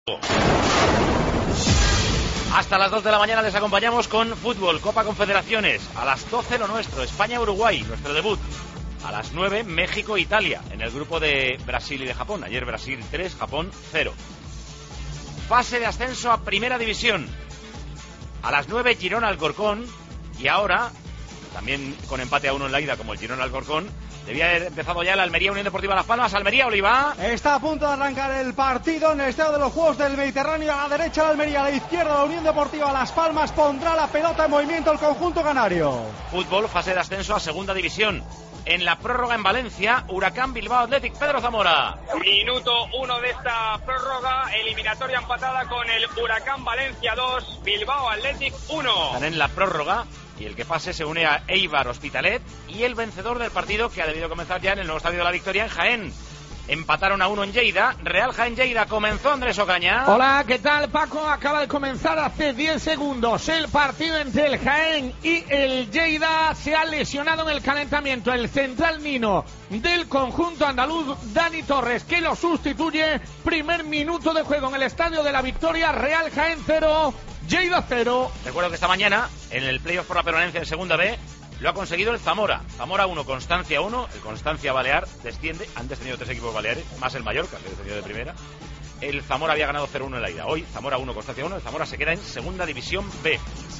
Hasta las 2 de la mañana les acompañamos con fútbol, Copa Confederaciones. A las 12 lo nuestro, España-Uruguay, nuestro debut. A las 9, México-Italia, en el grupo de Brasil y de Japón. Ayer Brasil 3, Japón 0. Fase de ascenso a Primera División. A las 9, Girona-Alcorcón. Y ahora, también con empate a 1 en la ida, como el Girona-Alcorcón, debía haber empezado ya el Almería Unión Deportiva Las Palmas. Almería, Oliva. Está a punto de arrancar el partido en el estadio de los Juegos del Mediterráneo. A la derecha la Almería, a la izquierda la Unión Deportiva Las Palmas. Pondrá la pelota en movimiento el conjunto canario. Fútbol, fase de ascenso a Segunda División. En la prórroga en Valencia, Huracán Bilbao Athletic. Pedro Zamora. Minuto 1 de esta prórroga, eliminatoria empatada con el Huracán Valencia 2, Bilbao Athletic 1. Están en la prórroga y el que pase se une a Eibar Hospitalet y el vencedor del partido que ha debido comenzar ya en el nuevo estadio de la Victoria en Jaén. Empataron a 1 en Lleida. Real Jaén Lleida. Comenzó Andrés Ocaña. Hola, ¿qué tal, Paco? Acaba de comenzar hace 10 segundos el partido entre el Jaén y el Lleida. Se ha lesionado en el calentamiento el central Nino del conjunto andaluz, Dani Torres, que lo sustituye. Primer minuto de juego en el estadio de la Victoria. Real Jaén 0, Lleida 0. Recuerdo que esta mañana en el playoff por la permanencia en Segunda B lo ha conseguido el Zamora. Zamora 1, Constancia 1. El Constancia Balear desciende. Han descendido 3 equipos baleares, más el Mallorca, que descendió de primera. El Zamora había ganado 0-1 en la ida. Hoy, Zamora 1, Constancia 1. El Zamora se queda en Segunda División B.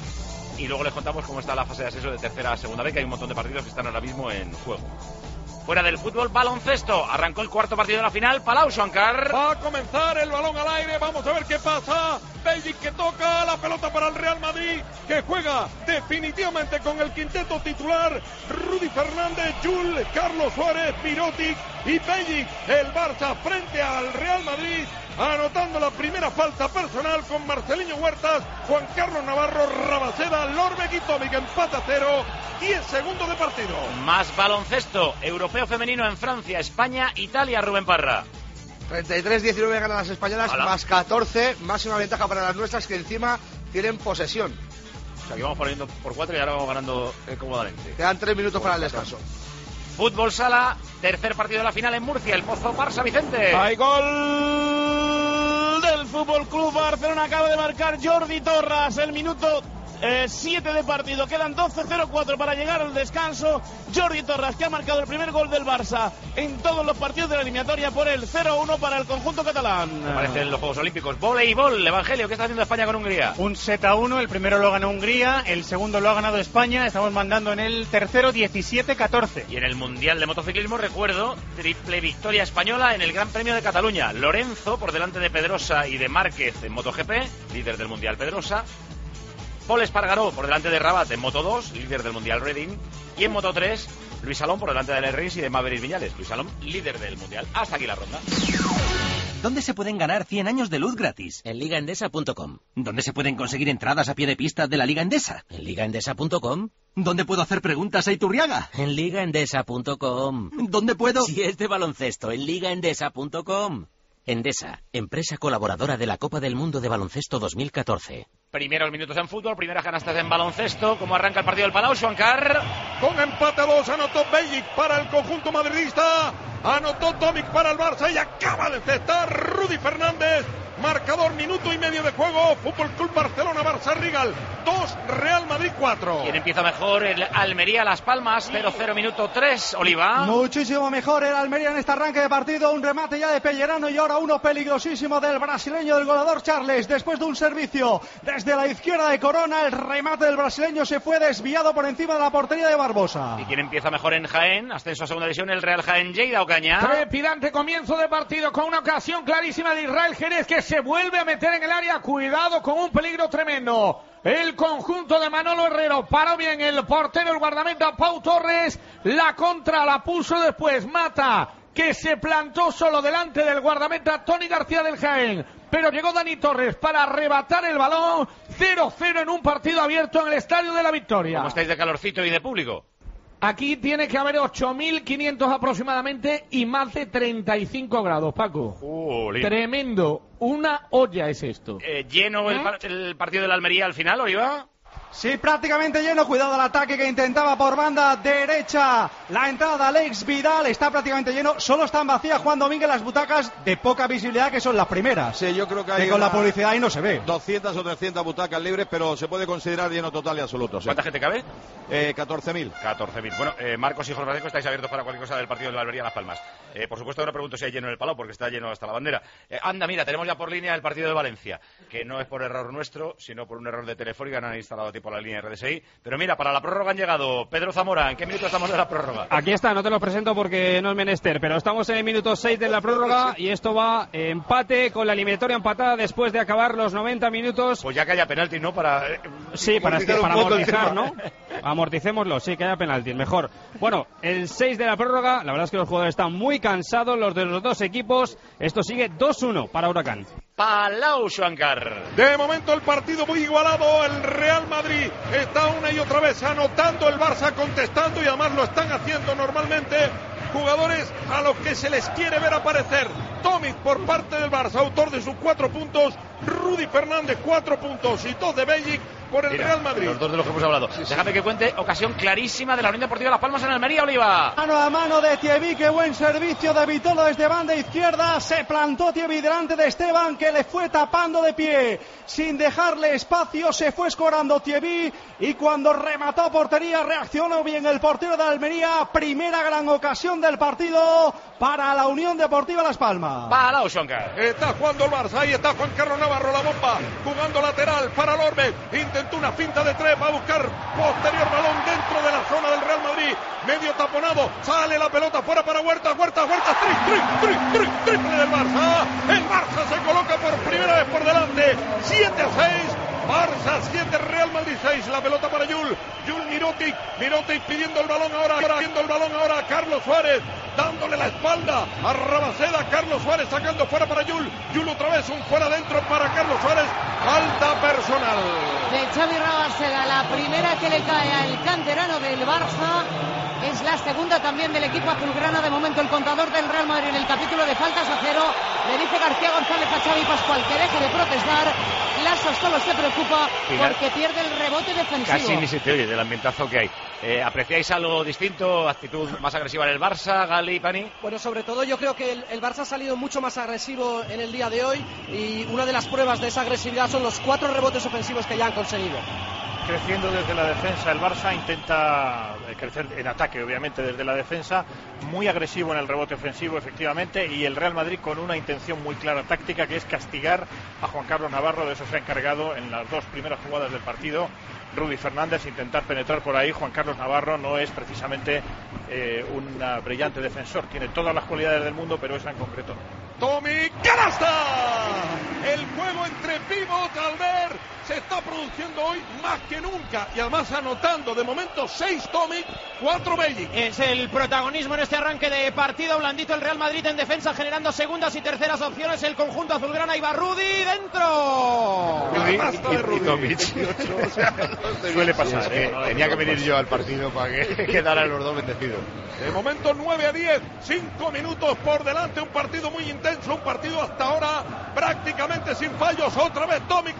Y luego les contamos cómo está la fase de ascenso de tercera a Segunda B, que hay un montón de partidos que están ahora mismo en juego. Fuera del fútbol, baloncesto. Arrancó el cuarto partido de la final. Palau Shankar. Va a comenzar el balón al aire. Vamos a ver qué pasa. Bellic que toca la pelota para el Real Madrid, que juega definitivamente con el quinteto titular. Rudy Fernández, Jul, Carlos Suárez, Mirotic y Bellic. El Barça frente al Real Madrid, anotando la primera falta personal con Marceliño Huertas, Juan Carlos Navarro, Rabaseda, Lorbeck y Tomic. Empate a 0, 10 segundos de partido. Más baloncesto. Europeo femenino en Francia, España, Italia. Rubén Parra. 33-19 ganan las españolas. Hola. Más 14, máxima ventaja para las nuestras, que encima tienen posesión. O sea que vamos poniendo por 4 y ahora vamos ganando cómodamente. Quedan 3 minutos para el descanso. Fútbol sala, tercer partido de la final en Murcia, el Pozo Barça Vicente. Hay gol del Fútbol Club Barcelona, acaba de marcar Jordi Torres, el minuto 7 de partido, quedan 12:04 para llegar al descanso. Jordi Torres, que ha marcado el primer gol del Barça en todos los partidos de la eliminatoria, por el 0-1 para el conjunto catalán. Aparecen los Juegos Olímpicos. Voleibol, Evangelio, ¿qué está haciendo España con Hungría? Un 7-1, el primero lo ganó Hungría, el segundo lo ha ganado España. Estamos mandando en el tercero 17-14. Y en el Mundial de Motociclismo, recuerdo, triple victoria española en el Gran Premio de Cataluña. Lorenzo por delante de Pedrosa y de Márquez en MotoGP, líder del Mundial Pedrosa. Pol Espargaró por delante de Rabat en Moto2, líder del Mundial Reading. Y en Moto3, Luis Salom por delante de Ale Rins y de Maverick Viñales. Luis Salom, líder del Mundial. Hasta aquí la ronda. ¿Dónde se pueden ganar 100 años de luz gratis? En ligaendesa.com. ¿Dónde se pueden conseguir entradas a pie de pista de la Liga Endesa? En ligaendesa.com. ¿Dónde puedo hacer preguntas a Iturriaga? En ligaendesa.com. ¿Dónde puedo...? Si es de baloncesto, en ligaendesa.com. Endesa, empresa colaboradora de la Copa del Mundo de Baloncesto 2014. Primeros minutos en fútbol, primeras canastas en baloncesto. ¿Cómo arranca el partido del Palau, Shankar? Con empate a 2 anotó Bellic para el conjunto madridista. Anotó Tomic para el Barça y acaba de encestar Rudy Fernández. Marcador, minuto y medio de juego. Fútbol Club Barcelona, Barça Rigal 2, Real Madrid 4. ¿Quién empieza mejor? El Almería Las Palmas, 0-0, minuto 3, Oliva. Muchísimo mejor el Almería en este arranque de partido. Un remate ya de Pellerano y ahora uno peligrosísimo del brasileño, del goleador Charles. Después de un servicio desde la izquierda de Corona, el remate del brasileño se fue desviado por encima de la portería de Barbosa. ¿Y quién empieza mejor en Jaén? Ascenso a segunda división, el Real Jaén Lleida, Ocaña. Trepidante comienzo de partido con una ocasión clarísima de Israel Jerez, que se vuelve a meter en el área. Cuidado, con un peligro tremendo. El conjunto de Manolo Herrero paró bien el portero, el guardameta Pau Torres. La contra la puso después Mata, que se plantó solo delante del guardameta Tony García del Jaén. Pero llegó Dani Torres para arrebatar el balón. 0-0 en un partido abierto en el Estadio de la Victoria. ¿Cómo estáis de calorcito y de público? Aquí tiene que haber 8.500 aproximadamente y más de 35 grados, Paco. Tremendo. Una olla es esto. ¿Lleno el partido de la Almería al final, Oliva? Sí, prácticamente lleno. Cuidado al ataque que intentaba por banda derecha. La entrada de Alex Vidal está prácticamente lleno. Solo están vacías Juan Domínguez las butacas de poca visibilidad, que son las primeras. Sí, yo creo que hay con la publicidad ahí no se ve. 200 o 300 butacas libres, pero se puede considerar lleno total y absoluto. Sí. ¿Cuánta gente cabe? 14.000. 14.000. Bueno, Marcos y Jorge Francisco, estáis abiertos para cualquier cosa del partido de la Almería Las Palmas. Por supuesto, no pregunto si hay lleno en el Palau, porque está lleno hasta la bandera. Anda, mira, tenemos ya por línea el partido de Valencia, que no es por error nuestro, sino por un error de Telefónica, no han instalado tipo la línea RDSI. Pero mira, para la prórroga han llegado. Pedro Zamora, ¿en qué minuto estamos de la prórroga? Aquí está, no te lo presento porque no es menester, pero estamos en el minuto 6 de la prórroga y esto va empate con la eliminatoria empatada después de acabar los 90 minutos. Pues ya que haya penalti, ¿no? Para amortizar, ¿no? Amorticémoslo, sí, que haya penalti, mejor. Bueno, el 6 de la prórroga, la verdad es que los jugadores están muy cansados, los de los dos equipos. Esto sigue 2-1 para Huracán. Palau, Xuancar. De momento el partido muy igualado. El Real Madrid está una y otra vez anotando, el Barça contestando, y además lo están haciendo normalmente jugadores a los que se les quiere ver aparecer. Tomic por parte del Barça, autor de sus 4 puntos. Rudy Fernández 4 puntos y 2 de Bellic por el Real Madrid. Los dos de los que hemos hablado. Déjame que cuente, ocasión clarísima de la Unión Deportiva Las Palmas en Almería, Oliva. Mano a mano de Thierry, qué buen servicio de Vitolo desde banda izquierda. Se plantó Thierry delante de Esteban, que le fue tapando de pie. Sin dejarle espacio, se fue escorando Thierry, y cuando remató portería reaccionó bien el portero de Almería. Primera gran ocasión del partido para la Unión Deportiva Las Palmas. Palau, Xuancar. Está jugando el Barça, ahí está Juan Carlos Navarro, la bomba, jugando lateral para Lorbe. Intentó una finta de 3, va a buscar posterior balón dentro de la zona del Real Madrid, medio taponado, sale la pelota fuera para Huertas, triple del Barça. El Barça se coloca por primera vez por delante, 7-6. Barça 7, Real Madrid 6, la pelota para Yul Mirotic pidiendo el balón ahora a Carlos Suárez, dándole la espalda a Rabaseda. Carlos Suárez sacando fuera para Yul otra vez, un fuera dentro para Carlos Suárez, falta personal de Xavi Rabaseda, la primera que le cae al canterano del Barça. Es la segunda también del equipo azulgrana. De momento el contador del Real Madrid en el capítulo de faltas a 0. Le dice García González a Xavi Pascual que deje de protestar. Lasso solo se preocupa porque pierde el rebote defensivo. Casi ni se te oye del ambientazo que hay. ¿Apreciáis algo distinto? ¿Actitud más agresiva en el Barça, Gali, Pani? Bueno, sobre todo yo creo que el Barça ha salido mucho más agresivo en el día de hoy, y una de las pruebas de esa agresividad son los 4 rebotes ofensivos que ya han conseguido. Creciendo desde la defensa, el Barça intenta crecer en ataque, obviamente desde la defensa, muy agresivo en el rebote ofensivo, efectivamente, y el Real Madrid con una intención muy clara táctica, que es castigar a Juan Carlos Navarro. De eso se ha encargado en las 2 primeras jugadas del partido Rudy Fernández, intentar penetrar por ahí. Juan Carlos Navarro no es precisamente un brillante defensor, tiene todas las cualidades del mundo, pero esa en concreto no. Tommy, canasta. El juego entre pivot, Albert, se está produciendo hoy más que nunca, y además anotando de momento 6 Tommy, 4 Bellic. Es el protagonismo en este arranque de partido. Blandito el Real Madrid en defensa, generando segundas y terceras opciones. El conjunto azulgrana, y va Rudy dentro. Rudy. Suele pasar, Tenía que venir yo al partido para que quedaran los dos bendecidos. De momento 9-10, 5 minutos por delante, un partido muy intenso, un partido hasta ahora prácticamente sin fallos. Otra vez Tomic,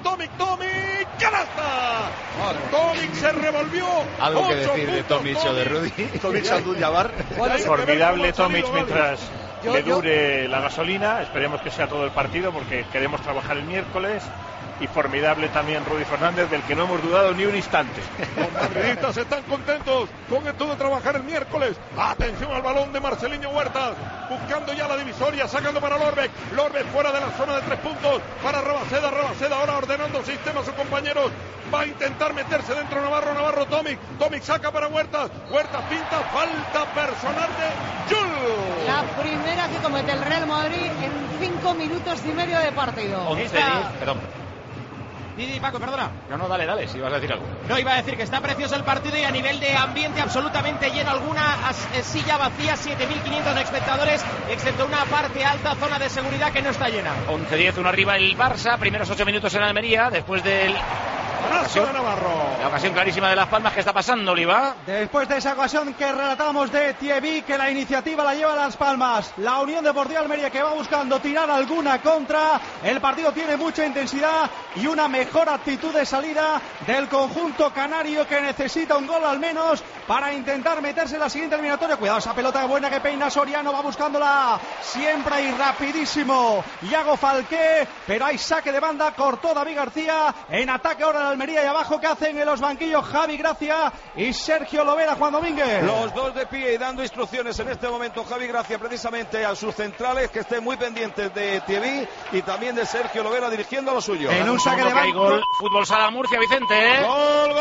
canasta. Tomic se revolvió. Algo que decir de Tomic o de Rudy. Tomic Abdul-Jabbar. Formidable Tomic mientras le dure la gasolina. Esperemos que sea todo el partido porque queremos trabajar el miércoles. Y formidable también Rudy Fernández, del que no hemos dudado ni un instante. Los madridistas están contentos con esto de trabajar el miércoles. Atención al balón de Marcelinho Huertas, buscando ya la divisoria, sacando para Lorbeck fuera de la zona de 3 puntos para Rabaseda ahora ordenando el sistema a sus compañeros. Va a intentar meterse dentro Navarro, Tomic saca para Huertas pinta, falta personal de Yul. La primera que comete el Real Madrid en 5 minutos y medio de partido. 11-10, perdón. Didi, Paco, perdona. No, dale, si vas a decir algo. No, iba a decir que está precioso el partido y a nivel de ambiente absolutamente lleno, alguna silla vacía, 7.500 espectadores, excepto una parte alta, zona de seguridad que no está llena. 11-10, 1 arriba el Barça, primeros 8 minutos en Almería, después del La ocasión clarísima de Las Palmas. ¿Qué está pasando, Oliva? Después de esa ocasión que relatamos de Thierry, que la iniciativa la lleva Las Palmas, la Unión Deportiva Almería que va buscando tirar alguna contra. El partido tiene mucha intensidad y una mejor actitud de salida del conjunto canario, que necesita un gol al menos para intentar meterse en la siguiente eliminatoria. Cuidado, esa pelota buena que peina Soriano, va buscándola siempre y rapidísimo Iago Falqué, pero hay saque de banda, cortó David García. En ataque ahora la Almería, y abajo que hacen en los banquillos Javi Gracia y Sergio Lovera. Juan Domínguez, los dos de pie y dando instrucciones en este momento Javi Gracia precisamente a sus centrales, que estén muy pendientes de Thierry y también de Sergio Lovera dirigiendo a lo suyo. En un saque de banda. Gol. Fútbol Sala Murcia, Vicente. Gol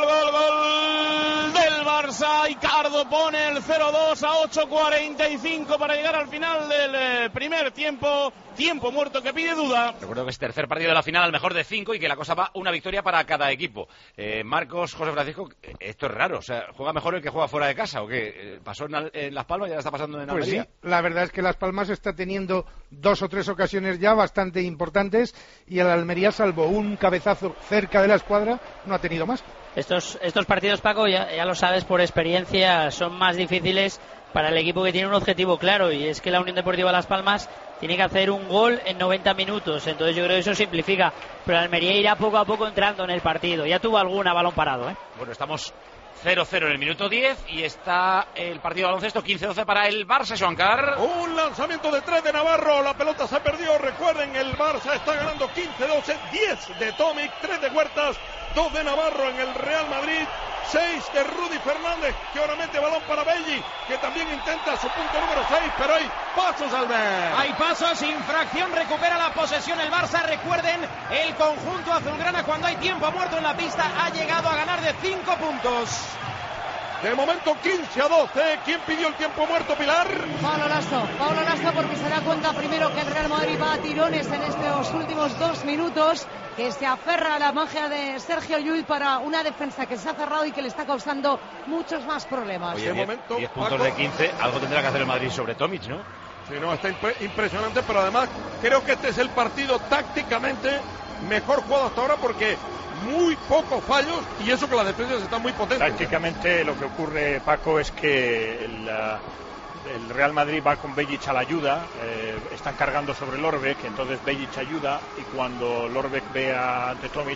del Barça. Icardo pone el 0-2 a 8:45 para llegar al final del primer tiempo. Tiempo muerto que pide duda. Recuerdo que es tercer partido de la final, al mejor de 5, y que la cosa va una victoria para cada equipo. Marcos, José Francisco, esto es raro. O sea, ¿juega mejor el que juega fuera de casa o qué? ¿Pasó en Las Palmas y ya está pasando en Almería? Pues sí, la verdad es que Las Palmas está teniendo 2 o 3 ocasiones ya bastante importantes, y el Almería, salvo un cabezazo cerca de la escuadra, no ha tenido más. Estos partidos, Paco, ya lo sabes por experiencia, son más difíciles para el equipo que tiene un objetivo claro, y es que la Unión Deportiva Las Palmas tiene que hacer un gol en 90 minutos. Entonces yo creo que eso simplifica, pero el Almería irá poco a poco entrando en el partido. Ya tuvo alguna balón parado, ¿eh? Bueno, estamos 0-0 en el minuto 10 y está el partido de baloncesto 15-12 para el Barça, Joancar. Un lanzamiento de 3 de Navarro, la pelota se perdió. Recuerden, el Barça está ganando 15-12, 10 de Tomic, 3 de Huertas, 2 de Navarro en el Real Madrid, 6 de Rudy Fernández, que ahora mete balón para Belli, que también intenta su punto número 6, pero hay pasos, Albert. Hay pasos, infracción, recupera la posesión el Barça. Recuerden, el conjunto azulgrana, cuando hay tiempo muerto en la pista, ha llegado a ganar de 5 puntos. De momento 15-12. ¿Quién pidió el tiempo muerto, Pilar? Pablo Lasso, porque se da cuenta primero que el Real Madrid va a tirones en estos últimos 2 minutos, que se aferra a la magia de Sergio Llull para una defensa que se ha cerrado y que le está causando muchos más problemas. Oye, 10 puntos de 15, algo tendrá que hacer el Madrid sobre Tomic, ¿no? Sí, no, está impresionante, pero además creo que este es el partido tácticamente mejor jugado hasta ahora, porque muy pocos fallos, y eso que las defensas están muy potentes. Tácticamente lo que ocurre, Paco, es que el Real Madrid va con Bellic a la ayuda, están cargando sobre Lorbeck, entonces Bellic ayuda, y cuando Lorbeck ve a Tomic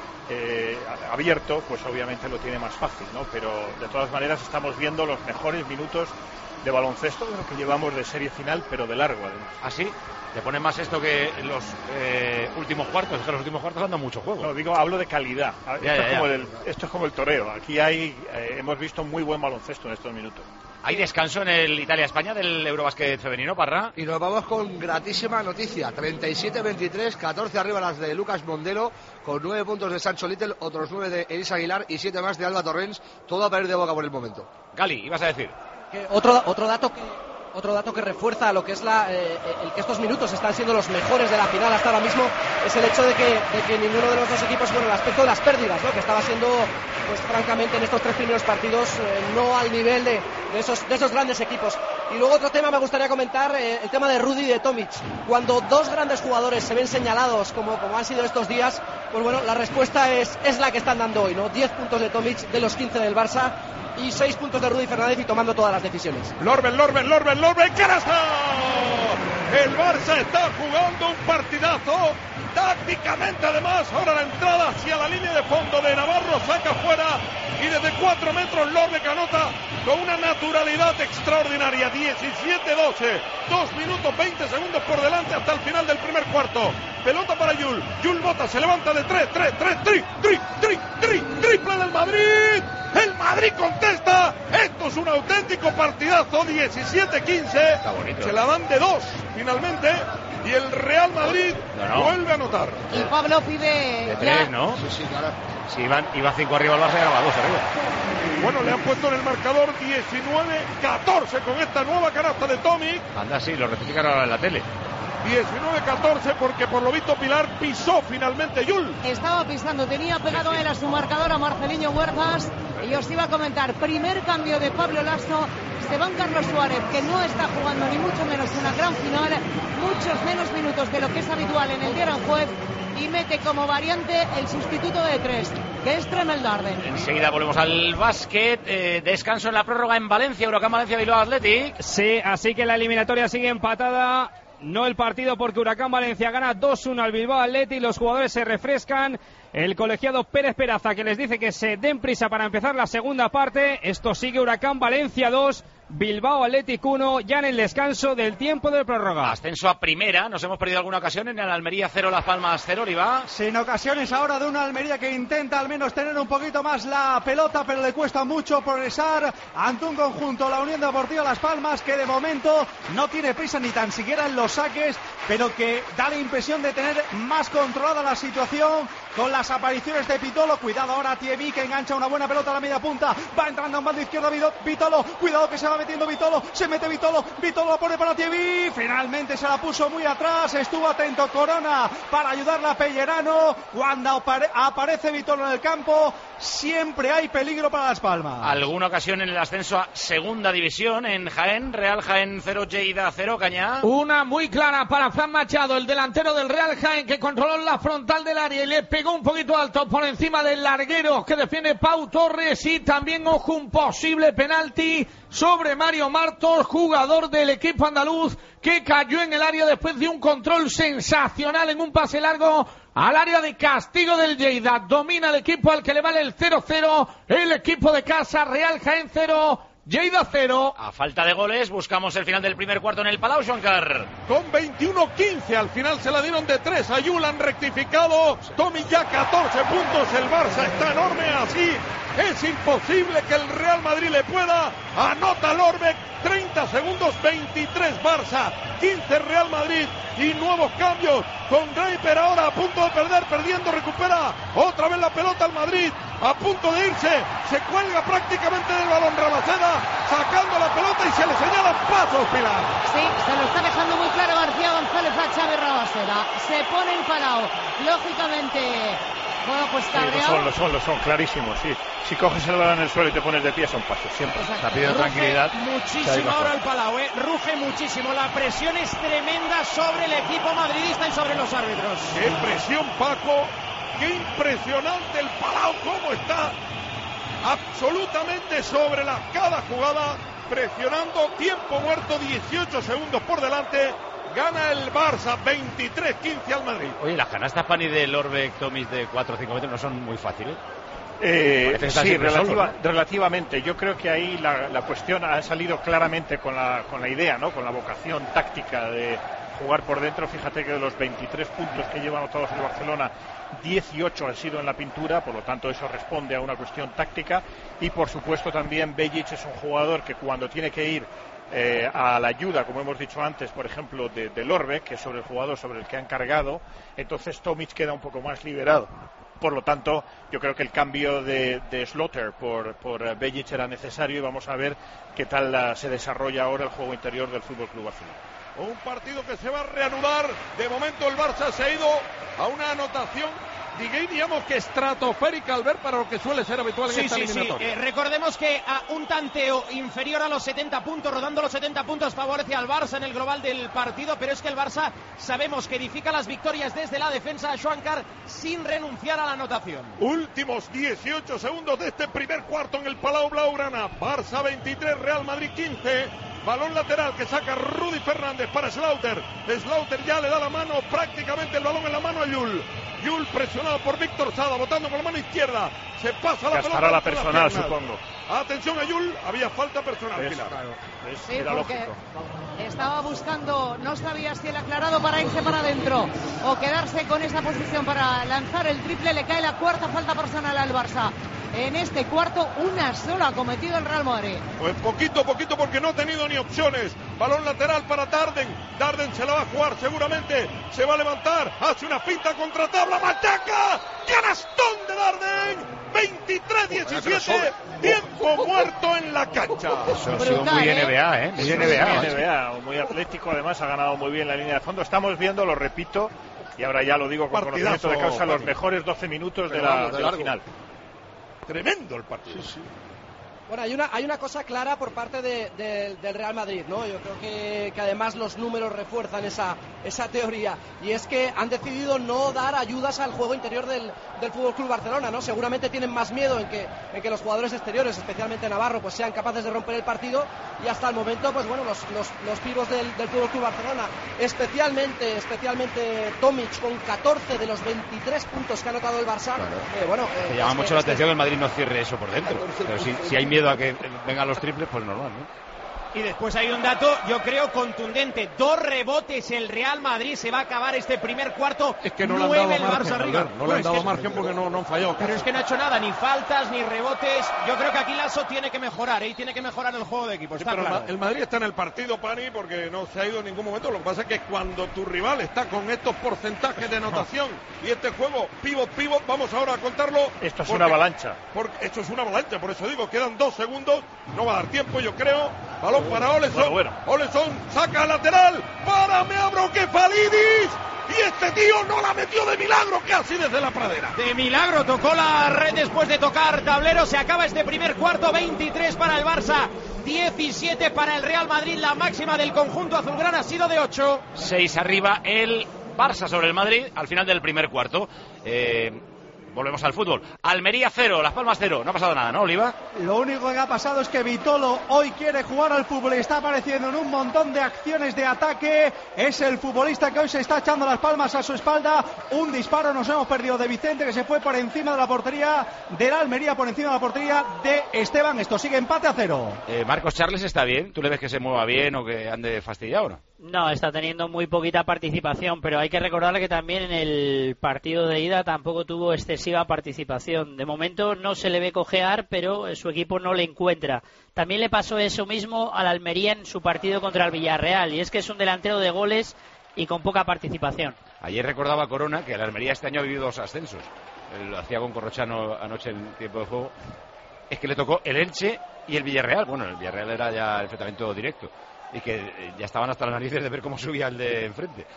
abierto, pues obviamente lo tiene más fácil, ¿no? Pero de todas maneras estamos viendo los mejores minutos de baloncesto de lo que llevamos de serie final, pero de largo además. ¿Ah, sí? ¿Te pone más esto que los últimos cuartos? Es que los últimos cuartos han dado mucho juego. No, hablo de calidad. Esto es como el toreo. Aquí hemos visto muy buen baloncesto en estos minutos. ¿Hay descanso en el Italia-España del Eurobásquet femenino, Parra? Y nos vamos con gratísima noticia. 37-23, 14 arriba las de Lucas Mondelo, con 9 puntos de Sancho Little, otros 9 de Elisa Aguilar y 7 más de Alba Torrens. Todo a parir de boca por el momento. Gali, ibas a decir. Otro dato que refuerza lo que es el que estos minutos están siendo los mejores de la final hasta ahora mismo es el hecho de que ninguno de los dos equipos, bueno, el aspecto de las pérdidas, ¿no?, que estaba siendo, pues francamente en estos 3 primeros partidos no al nivel de esos grandes equipos. Y luego otro tema me gustaría comentar, el tema de Rudy y de Tomic. Cuando 2 grandes jugadores se ven señalados como han sido estos días, pues bueno, la respuesta es la que están dando hoy, ¿no? 10 puntos de Tomic de los 15 del Barça y 6 puntos de Rudy Fernández, y tomando todas las decisiones. Lorben, ¡canasta! El Barça está jugando un partidazo, tácticamente además. Ahora la entrada hacia la línea de fondo de Navarro, saca fuera, y desde 4 metros Lorben anota con una naturalidad extraordinaria. 17-12, 2 minutos 20 segundos por delante hasta el final del primer cuarto. Pelota para Llull, bota, se levanta de 3, triple del Madrid. El Madrid contesta. Esto es un auténtico partidazo. 17-15. Se la dan de 2 finalmente, y el Real Madrid vuelve a anotar. Y Pablo pide de 3, ¿no? Sí, claro. Si iba 5 arriba el Barça, ganaba 2 arriba. Bueno, le han puesto en el marcador 19-14 con esta nueva canasta de Tomic. Anda, sí, lo rectifican ahora en la tele. 19-14 porque por lo visto Pilar pisó finalmente Llull. Estaba pisando, tenía pegado él a su marcador a Marceliño Huertas. Y os iba a comentar, primer cambio de Pablo Lasso, se van Carlos Suárez, que no está jugando ni mucho menos una gran final, muchos menos minutos de lo que es habitual en el día Aranjuez, y mete como variante el sustituto de 3, que es Tremel Darden. Enseguida volvemos al básquet. Descanso en la prórroga en Valencia, Huracán Valencia, Bilbao Athletic. Sí, así que la eliminatoria sigue empatada. No el partido, porque Huracán Valencia gana 2-1 al Bilbao Athletic. Los jugadores se refrescan. El colegiado Pérez Peraza, que les dice que se den prisa para empezar la segunda parte. Esto sigue Huracán Valencia 2, Bilbao Athletic 1, ya en el descanso del tiempo de prórroga. Ascenso a primera. Nos hemos perdido alguna ocasión en el Almería 0, Las Palmas 0, Oliva. Sin ocasiones ahora de una Almería que intenta al menos tener un poquito más la pelota, pero le cuesta mucho progresar ante un conjunto, la Unión Deportiva Las Palmas, que de momento no tiene prisa ni tan siquiera en los saques, pero que da la impresión de tener más controlada la situación con las apariciones de Pitolo. Cuidado ahora Thierry, que engancha una buena pelota a la media punta, va entrando en banda izquierda Vitolo, cuidado que se va metiendo Vitolo, se mete Vitolo la pone para Thierry, finalmente se la puso muy atrás, estuvo atento Corona para ayudarla a Pellerano. Cuando aparece Vitolo en el campo, siempre hay peligro para Las Palmas. ¿Alguna ocasión en el ascenso a segunda división en Jaén? Real Jaén 0, Lleida 0, Cañá. Una muy clara para Fran Machado, el delantero del Real Jaén, que controló la frontal del área y le pegó un poquito alto por encima del larguero que defiende Pau Torres. Y también, ojo, un posible penalti sobre Mario Martos, jugador del equipo andaluz, que cayó en el área después de un control sensacional en un pase largo al área de castigo del Lleida. Domina el equipo al que le vale el 0-0, el equipo de casa. Real Jaén 0, Lleida 0. A falta de goles, buscamos el final del primer cuarto en el Palau, Shankar. Con 21-15, al final se la dieron de 3. Ayul han rectificado. Tommy ya 14 puntos. El Barça está enorme, así es imposible que el Real Madrid le pueda. Anota Lorbeck, 30 segundos, 23 Barça, 15 Real Madrid. Y nuevos cambios con Draper ahora a punto de perder, perdiendo, recupera otra vez la pelota al Madrid, a punto de irse, se cuelga prácticamente del balón Rabaseda, sacando la pelota y se le señalan pasos, Pilar. Sí, se lo está dejando muy claro García González a Xavi Rabaseda, se pone en parado, lógicamente. Bueno, pues cabreado. Sí, lo son, clarísimos, sí. Si coges el balón en el suelo y te pones de pie, son pasos, siempre. Está pidiendo tranquilidad. Muchísimo ahora el Palau, ruge muchísimo. La presión es tremenda sobre el equipo madridista y sobre los árbitros. ¡Qué presión, Paco! ¡Qué impresionante el Palau! ¿Cómo está? Absolutamente sobre cada jugada, presionando, tiempo muerto, 18 segundos por delante. Gana el Barça 23-15 al Madrid. Oye, las canastas Pani de Lorbeck, Tomis de 4 o 5 metros no son muy fáciles. Sí, relativamente. Yo creo que ahí la cuestión ha salido claramente con la idea, ¿no? Con la vocación táctica de jugar por dentro. Fíjate que de los 23 puntos que llevan anotados el Barcelona, 18 han sido en la pintura, por lo tanto eso responde a una cuestión táctica. Y por supuesto también Bejic es un jugador que cuando tiene que ir a la ayuda, como hemos dicho antes, por ejemplo, de Lorbeck, que es sobre el jugador sobre el que han cargado, entonces Tomic queda un poco más liberado. Por lo tanto, yo creo que el cambio de Slaughter por Bejic era necesario y vamos a ver qué tal se desarrolla ahora el juego interior del Fútbol Club Barcelona. Un partido que se va a reanudar. De momento el Barça se ha ido a una anotación, digamos que estratosférica al ver para lo que suele ser habitual en esta eliminatoria. Sí. Recordemos que a un tanteo inferior a los 70 puntos, rodando los 70 puntos, favorece al Barça en el global del partido, pero es que el Barça sabemos que edifica las victorias desde la defensa a Schwankar sin renunciar a la anotación. Últimos 18 segundos de este primer cuarto en el Palau Blaugrana. Barça 23, Real Madrid 15. Balón lateral que saca Rudy Fernández para Slaughter. Slaughter ya le da la mano, prácticamente el balón en la mano a Yul. Yul presionado por Víctor Sada, botando con la mano izquierda. Se pasa la pelota. La personal, supongo. Atención a Yul, había falta personal, Pilar. Sí, porque estaba buscando, no sabía si el aclarado para irse para adentro o quedarse con esa posición para lanzar el triple. Le cae la cuarta falta personal al Barça. En este cuarto, una sola ha cometido el Real Madrid. Pues poquito porque no ha tenido ni opciones. Balón lateral para Darden. Darden se la va a jugar seguramente. Se va a levantar. Hace una pinta contra tabla. ¡Machaca! ¡Canastón de Darden! 23-17. Tiempo muerto en la cancha. Eso ha sido muy NBA, Muy NBA. Muy atlético. Además, ha ganado muy bien la línea de fondo. Estamos viendo, lo repito, y ahora ya lo digo con conocimiento de causa, los mejores 12 minutos de la final. Tremendo el partido. Bueno, hay una cosa clara por parte del Real Madrid, ¿no? Yo creo que además los números refuerzan esa teoría, y es que han decidido no dar ayudas al juego interior del FC Barcelona, ¿no? Seguramente tienen más miedo en que los jugadores exteriores, especialmente Navarro, pues sean capaces de romper el partido, y hasta el momento, pues bueno, los pibos del FC Barcelona, especialmente Tomic, con 14 de los 23 puntos que ha anotado el Barça, me llama mucho la atención que el Madrid no cierre eso por dentro, pero si hay miedo a que vengan los triples, pues normal, ¿no? Y después hay un dato, yo creo, contundente. 2 rebotes el Real Madrid. Se va a acabar este primer cuarto. Es que no le han dado margen, no le han dado margen porque no han fallado. Pero es que no ha hecho nada, ni faltas, ni rebotes. Yo creo que aquí Lasso tiene que mejorar, y tiene que mejorar el juego de equipo. Está claro. El Madrid está en el partido, Pani, porque no se ha ido en ningún momento. Lo que pasa es que cuando tu rival está con estos porcentajes de anotación y este juego pivot, vamos ahora a contarlo. Esto es una avalancha. Esto es una avalancha, por eso digo, quedan 2 segundos. No va a dar tiempo, yo creo. Balón para Oleson. Bueno. Oleson saca lateral para Meabro Kefalidis. Y este tío no la metió de milagro, casi desde la pradera. De milagro tocó la red después de tocar tablero. Se acaba este primer cuarto. 23 para el Barça, 17 para el Real Madrid. La máxima del conjunto azulgrana ha sido de 8. 6 arriba el Barça sobre el Madrid al final del primer cuarto. Volvemos al fútbol. Almería 0, Las Palmas 0. No ha pasado nada, ¿no, Oliva? Lo único que ha pasado es que Vitolo hoy quiere jugar al fútbol y está apareciendo en un montón de acciones de ataque. Es el futbolista que hoy se está echando las palmas a su espalda. Un disparo nos hemos perdido de Vicente, que se fue por encima de la portería de la Almería, por encima de la portería de Esteban. Esto sigue empate a 0. Marcos Charles está bien. ¿Tú le ves que se mueva bien o que ande fastidiado o no? No, está teniendo muy poquita participación, pero hay que recordarle que también en el partido de ida tampoco tuvo excesiva participación. De momento no se le ve cojear, pero su equipo no le encuentra. También le pasó eso mismo al Almería en su partido contra el Villarreal, y es que es un delantero de goles y con poca participación. Ayer recordaba Corona que el Almería este año ha vivido 2 ascensos. Lo hacía con Corrochano anoche en tiempo de juego. Es que le tocó el Elche y el Villarreal. Bueno, el Villarreal era ya el enfrentamiento directo. Y que ya estaban hasta las narices de ver cómo subía el de enfrente.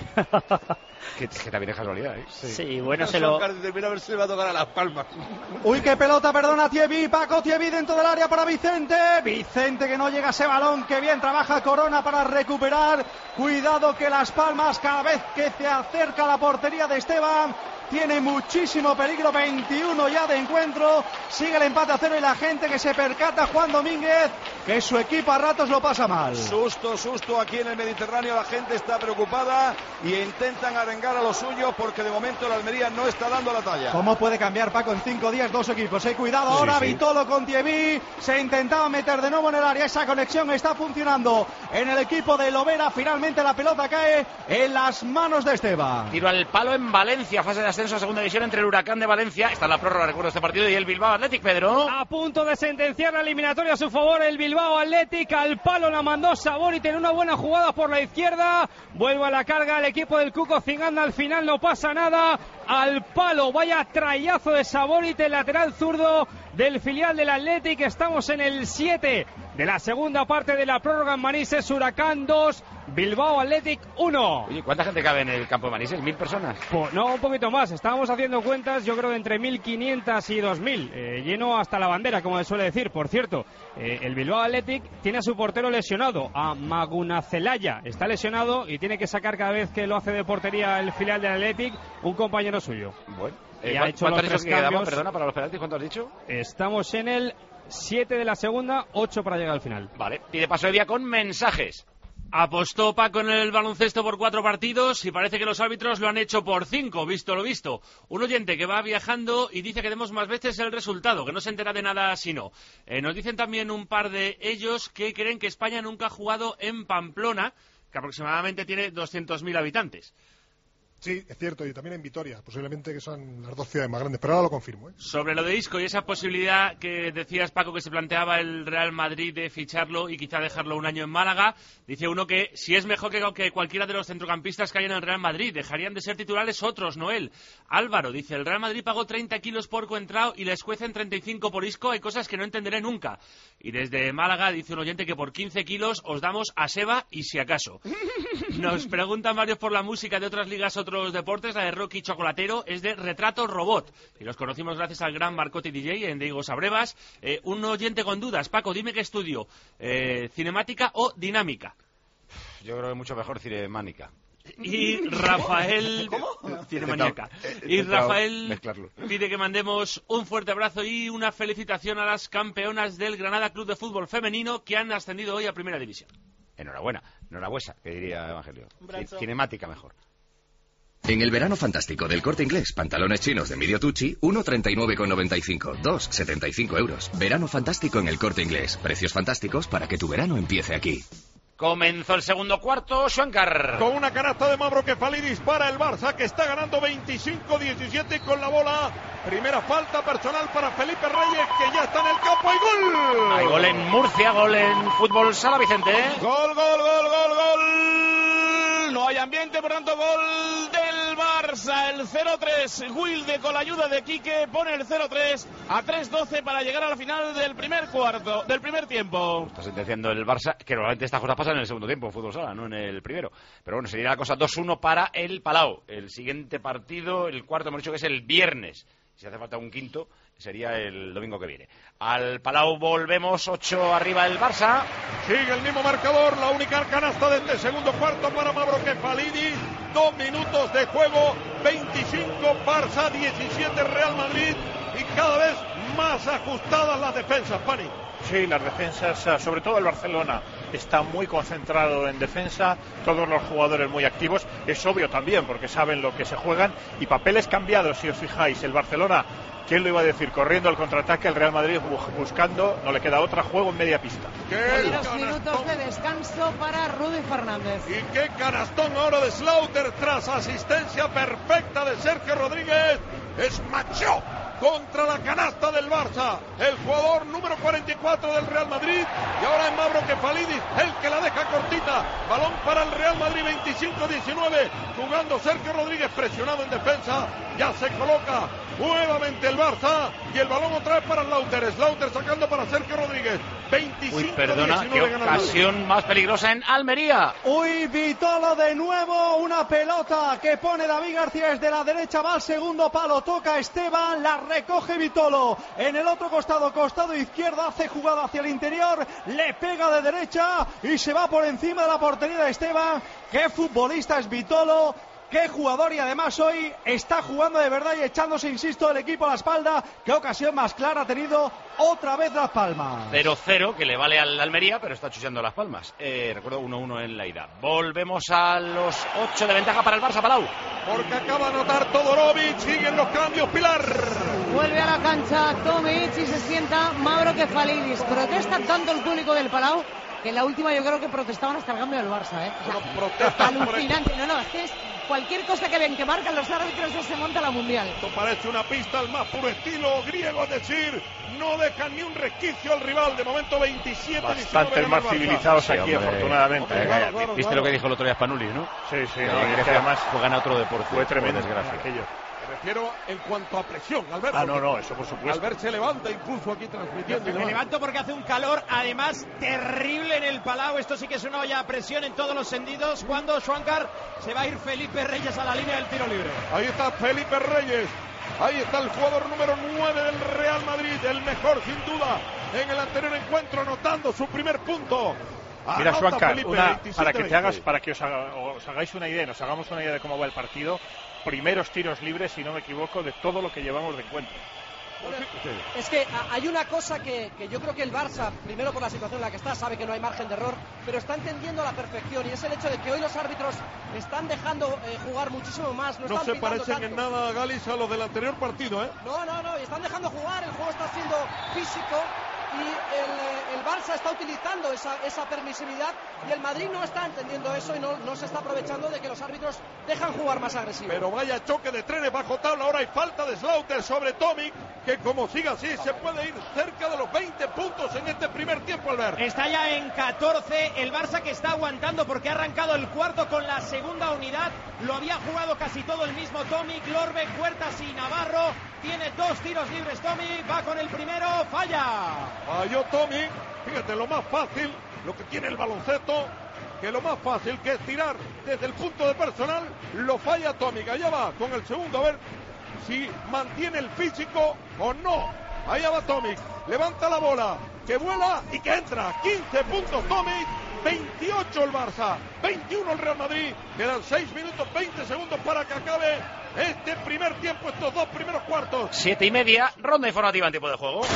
que también es casualidad, ¿eh? Sí, bueno, se lo... Termina a ver si le va a tocar a Las Palmas. Uy, qué pelota, perdona, Thierry. Paco Thierry dentro del área para Vicente. Vicente que no llega a ese balón. Que bien trabaja Corona para recuperar. Cuidado que Las Palmas, cada vez que se acerca a la portería de Esteban, tiene muchísimo peligro. 21 ya de encuentro. Sigue el empate a 0 y la gente que se percata, Juan Domínguez, que su equipo a ratos lo pasa mal. Susto aquí en el Mediterráneo. La gente está preocupada y intentan arengar a los suyos, porque de momento la Almería no está dando la talla. ¿Cómo puede cambiar, Paco, en 5 días 2 equipos? Cuidado ahora, sí. Vitolo con Thierry. Se intentaba meter de nuevo en el área. Esa conexión está funcionando en el equipo de Lovera. Finalmente la pelota cae en las manos de Esteban. Tiro al palo en Valencia, fase de ascenso a segunda división entre el Huracán de Valencia. Está en la prórroga, recuerdo este partido, y el Bilbao Athletic, Pedro. A punto de sentenciar la eliminatoria a su favor el Bilbao Athletic. Al palo la mandó Sabori, tiene una buena jugada por la izquierda. Vuelve a la carga el equipo del Cuco Cinganda. Al final no pasa nada. Al palo, vaya trayazo de Saborit, el lateral zurdo del filial del Athletic. Estamos en el 7 de la segunda parte de la prórroga en Manises. Huracán 2, Bilbao Athletic 1. Oye, ¿cuánta gente cabe en el campo de Manises? ¿1000 personas? Pues no, un poquito más. Estábamos haciendo cuentas, yo creo de entre 1500 y 2000. Lleno hasta la bandera, como se suele decir. Por cierto, el Bilbao Athletic tiene a su portero lesionado, a Magunacelaya. Está lesionado y tiene que sacar cada vez que lo hace de portería el filial del Athletic un compañero suyo. Bueno, ha hecho los 3 cambios. Perdona, para los penaltis, ¿cuánto has dicho? Estamos en el 7 de la segunda, 8 para llegar al final. Vale, y de paso de día con mensajes. Apostó Paco en el baloncesto por 4 partidos y parece que los árbitros lo han hecho por 5, visto lo visto. Un oyente que va viajando y dice que demos más veces el resultado, que no se entera de nada si no. Nos dicen también un par de ellos que creen que España nunca ha jugado en Pamplona, que aproximadamente tiene 200.000 habitantes. Sí, es cierto, y también en Vitoria, posiblemente, que son las 2 ciudades más grandes, pero ahora lo confirmo, ¿eh? Sobre lo de Isco y esa posibilidad que decías, Paco, que se planteaba el Real Madrid de ficharlo y quizá dejarlo un año en Málaga, dice uno que si es mejor que cualquiera de los centrocampistas que hay en el Real Madrid, dejarían de ser titulares otros, no él. Álvaro dice, el Real Madrid pagó 30 kilos por Coentrao y les cuecen 35 por Isco, hay cosas que no entenderé nunca. Y desde Málaga dice un oyente que por 15 kilos os damos a Seba y si acaso. Nos preguntan varios por la música de otras ligas, otros deportes, la de Rocky Chocolatero es de Retrato Robot. Y los conocimos gracias al gran Marcote DJ en Diego Sabrevas. Un oyente con dudas. Paco, dime qué estudio. ¿Cinemática o dinámica? Yo creo que mucho mejor cinemánica. Y Rafael... ¿Cómo? Cinemaníaca. Y Rafael mezclarlo. pide que mandemos un fuerte abrazo y una felicitación a las campeonas del Granada Club de Fútbol Femenino que han ascendido hoy a Primera División. Enhorabuena, enhorabuena, que diría Evangelio. Cinemática mejor. En el verano fantástico del Corte Inglés, pantalones chinos de Medio Tucci, 1,39,95, 2,75 euros. Verano fantástico en el Corte Inglés. Precios fantásticos para que tu verano empiece aquí. Comenzó el segundo cuarto, Schwankar. Con una canasta de Mauro Kefalidis para el Barça, que está ganando 25-17 con la bola. Primera falta personal para Felipe Reyes, que ya está en el campo. ¡Hay gol! Hay gol en Murcia, gol en Fútbol Sala Vicente. Gol, gol, gol, gol, gol. No hay ambiente, por tanto, gol del Barça. El 0-3. Wilde con la ayuda de Quique pone el 0-3 a 3-12 para llegar a la final del primer cuarto, del primer tiempo. Está sentenciando el Barça, que normalmente estas cosas pasan en el segundo tiempo en Fútbol Sala, no en el primero. Pero bueno, sería la cosa 2-1 para el Palau. El siguiente partido, el cuarto, hemos dicho que es el viernes. Si hace falta un quinto, sería el domingo que viene. Al Palau volvemos, 8 arriba el Barça. Sigue el mismo marcador, la única canasta de este segundo cuarto para Mauro Kefalidis. 2 minutos de juego, 25 Barça, 17 Real Madrid. Y cada vez más ajustadas las defensas, Pani. Sí, las defensas, sobre todo el Barcelona, está muy concentrado en defensa, todos los jugadores muy activos, es obvio también porque saben lo que se juegan y papeles cambiados, si os fijáis. El Barcelona, ¿quién lo iba a decir? Corriendo al contraataque, el Real Madrid buscando, no le queda otra, juego en media pista. Primeros minutos de descanso para Rudy Fernández. Y qué canastón ahora de Slaughter tras asistencia perfecta de Sergio Rodríguez. Es macho contra la canasta del Barça, el jugador número 44 del Real Madrid, y ahora es Mauro Kefalidis el que la deja cortita. Balón para el Real Madrid, 25-19, jugando Sergio Rodríguez presionado en defensa, ya se coloca nuevamente el Barça y el balón otra vez para Slaughter sacando para Sergio Rodríguez, 25-19. Perdona, qué ocasión más peligrosa en Almería. Vitolo de nuevo, una pelota que pone David García desde la derecha, va al segundo palo, toca Esteban, la recoge Vitolo en el otro costado, costado izquierdo, hace jugada hacia el interior, le pega de derecha y se va por encima de la portería de Esteban. Qué futbolista es Vitolo, qué jugador, y además hoy está jugando de verdad y echándose, insisto, el equipo a la espalda. Qué ocasión más clara ha tenido otra vez Las Palmas. 0-0 que le vale al Almería, pero está chuchando Las Palmas. Recuerdo 1-1 en la ida. Volvemos a los 8 de ventaja para el Barça, Palau. Porque acaba de anotar Todorovic, siguen los cambios, Pilar. Vuelve a la cancha Tomic y se sienta Mauro Kefalidis. Protesta tanto el público del Palau que en la última yo creo que protestaban hasta el cambio del Barça, ¿eh? Alucinante. No, es que es cualquier cosa que ven que marcan los árbitros, se monta la mundial. Esto parece una pista al más puro estilo griego, es decir, no dejan ni un resquicio al rival. De momento 27-19. Bastante más civilizados aquí, afortunadamente. ¿Viste lo que dijo el otro día Spanuli, no? Sí, no, que además juegan a otro deporte. Fue tremendo, desgracia. Aquello. Me refiero en cuanto a presión, Alberto. No, eso por supuesto. Albert se levanta incluso aquí transmitiendo. Me levanto porque hace un calor, además, terrible en el Palau. Esto sí que es una olla a presión en todos los sentidos. Cuando Schwankar se va a ir Felipe Reyes a la línea del tiro libre. Ahí está Felipe Reyes. Ahí está el jugador número 9 del Real Madrid, el mejor sin duda en el anterior encuentro, anotando su primer punto. Mira, Schwankar, para que os hagáis una idea, nos hagamos una idea de cómo va el partido. Primeros tiros libres, si no me equivoco, de todo lo que llevamos de encuentro. Es que hay una cosa que yo creo que el Barça, primero por la situación en la que está, sabe que no hay margen de error, pero está entendiendo a la perfección, y es el hecho de que hoy los árbitros están dejando jugar muchísimo más. No se parecen en nada, Galis, a los del anterior partido, ¿eh? No, están dejando jugar, el juego está siendo físico y el Barça está utilizando esa permisividad, y el Madrid no está entendiendo eso y no se está aprovechando de que los árbitros dejan jugar más agresivo. Pero vaya choque de trenes bajo tabla, ahora hay falta de Slaughter sobre Tomic, que como siga así se puede ir cerca de los 20 puntos en este primer tiempo, Albert. Está ya en 14 el Barça, que está aguantando porque ha arrancado el cuarto con la segunda unidad. Lo había jugado casi todo el mismo Tomic, Lorbeck, Huertas y Navarro. Tiene 2 tiros libres Tomic, va con el primero, falla. Falló Tomic, fíjate, lo más fácil, lo que tiene el baloncesto, que lo más fácil que es tirar desde el punto de personal lo falla Tomic. Allá va con el segundo, a ver si mantiene el físico o no. Allá va Tomic, levanta la bola, que vuela y que entra. 15 puntos Tomic, 28 el Barça, 21 el Real Madrid. Quedan 6 minutos 20 segundos para que acabe este primer tiempo, estos dos primeros cuartos. 7:30, ronda informativa en tiempo de juego.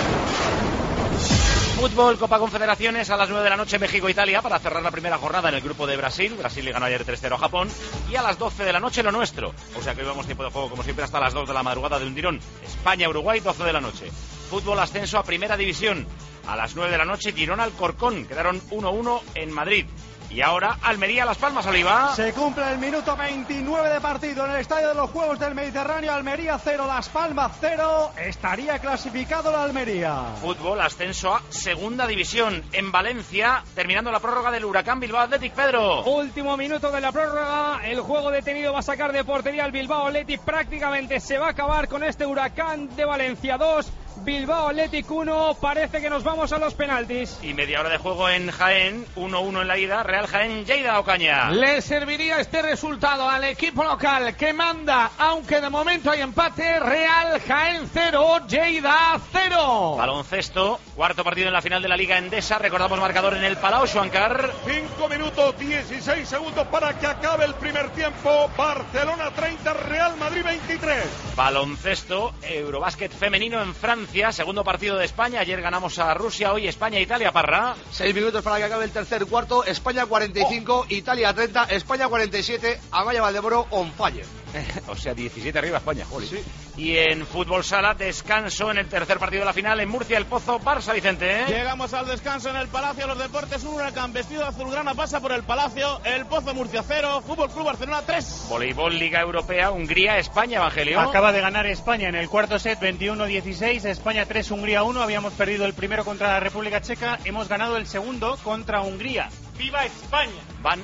Fútbol, Copa Confederaciones a las 9 de la noche, México-Italia, para cerrar la primera jornada en el grupo de Brasil. Brasil le ganó ayer 3-0 a Japón. Y a las 12 de la noche lo nuestro. O sea que hoy vamos tiempo de juego, como siempre, hasta las 2 de la madrugada de un tirón. España-Uruguay, 12 de la noche. Fútbol, ascenso a Primera División. A las 9 de la noche, Girona-Alcorcón. Quedaron 1-1 en Madrid. Y ahora Almería-Las Palmas, Oliva. Se cumple el minuto 29 de partido en el Estadio de los Juegos del Mediterráneo. Almería 0, Las Palmas 0. Estaría clasificado la Almería. Fútbol, ascenso a Segunda División en Valencia, terminando la prórroga del Huracán Bilbao Athletic. Pedro. Último minuto de la prórroga. El juego detenido va a sacar de portería al Bilbao Athletic. Prácticamente se va a acabar con este Huracán de Valencia 2. Bilbao Athletic 1, parece que nos vamos a los penaltis. Y media hora de juego en Jaén, 1-1 en la ida, Real Jaén, Lleida, Ocaña. Le serviría este resultado al equipo local que manda, aunque de momento hay empate. Real Jaén 0, Lleida 0. Baloncesto, cuarto partido en la final de la Liga Endesa, recordamos marcador en el Palau, Xuancar. 5 minutos 16 segundos para que acabe el primer tiempo. Barcelona 30, Real Madrid 23. Baloncesto, Eurobásquet femenino en Francia, segundo partido de España. Ayer ganamos a Rusia, hoy España-Italia, Parra. 6 minutos para que acabe el tercer cuarto. España 45, Italia 30, España 47. Amaya Valdemoro on fire. O sea, 17 arriba España, jolly. Sí. Y en fútbol sala, descanso en el tercer partido de la final en Murcia, El Pozo, Barça, Vicente. Llegamos al descanso en el Palacio de los Deportes. Un Huracán vestido de azulgrana pasa por el Palacio. El Pozo, Murcia 0, Fútbol Club Barcelona 3. Voleibol, Liga Europea, Hungría, España, Evangelio. Acaba de ganar España en el cuarto set, 21-16. España 3, Hungría 1. Habíamos perdido el primero contra la República Checa. Hemos ganado el segundo contra Hungría. ¡Viva España! Van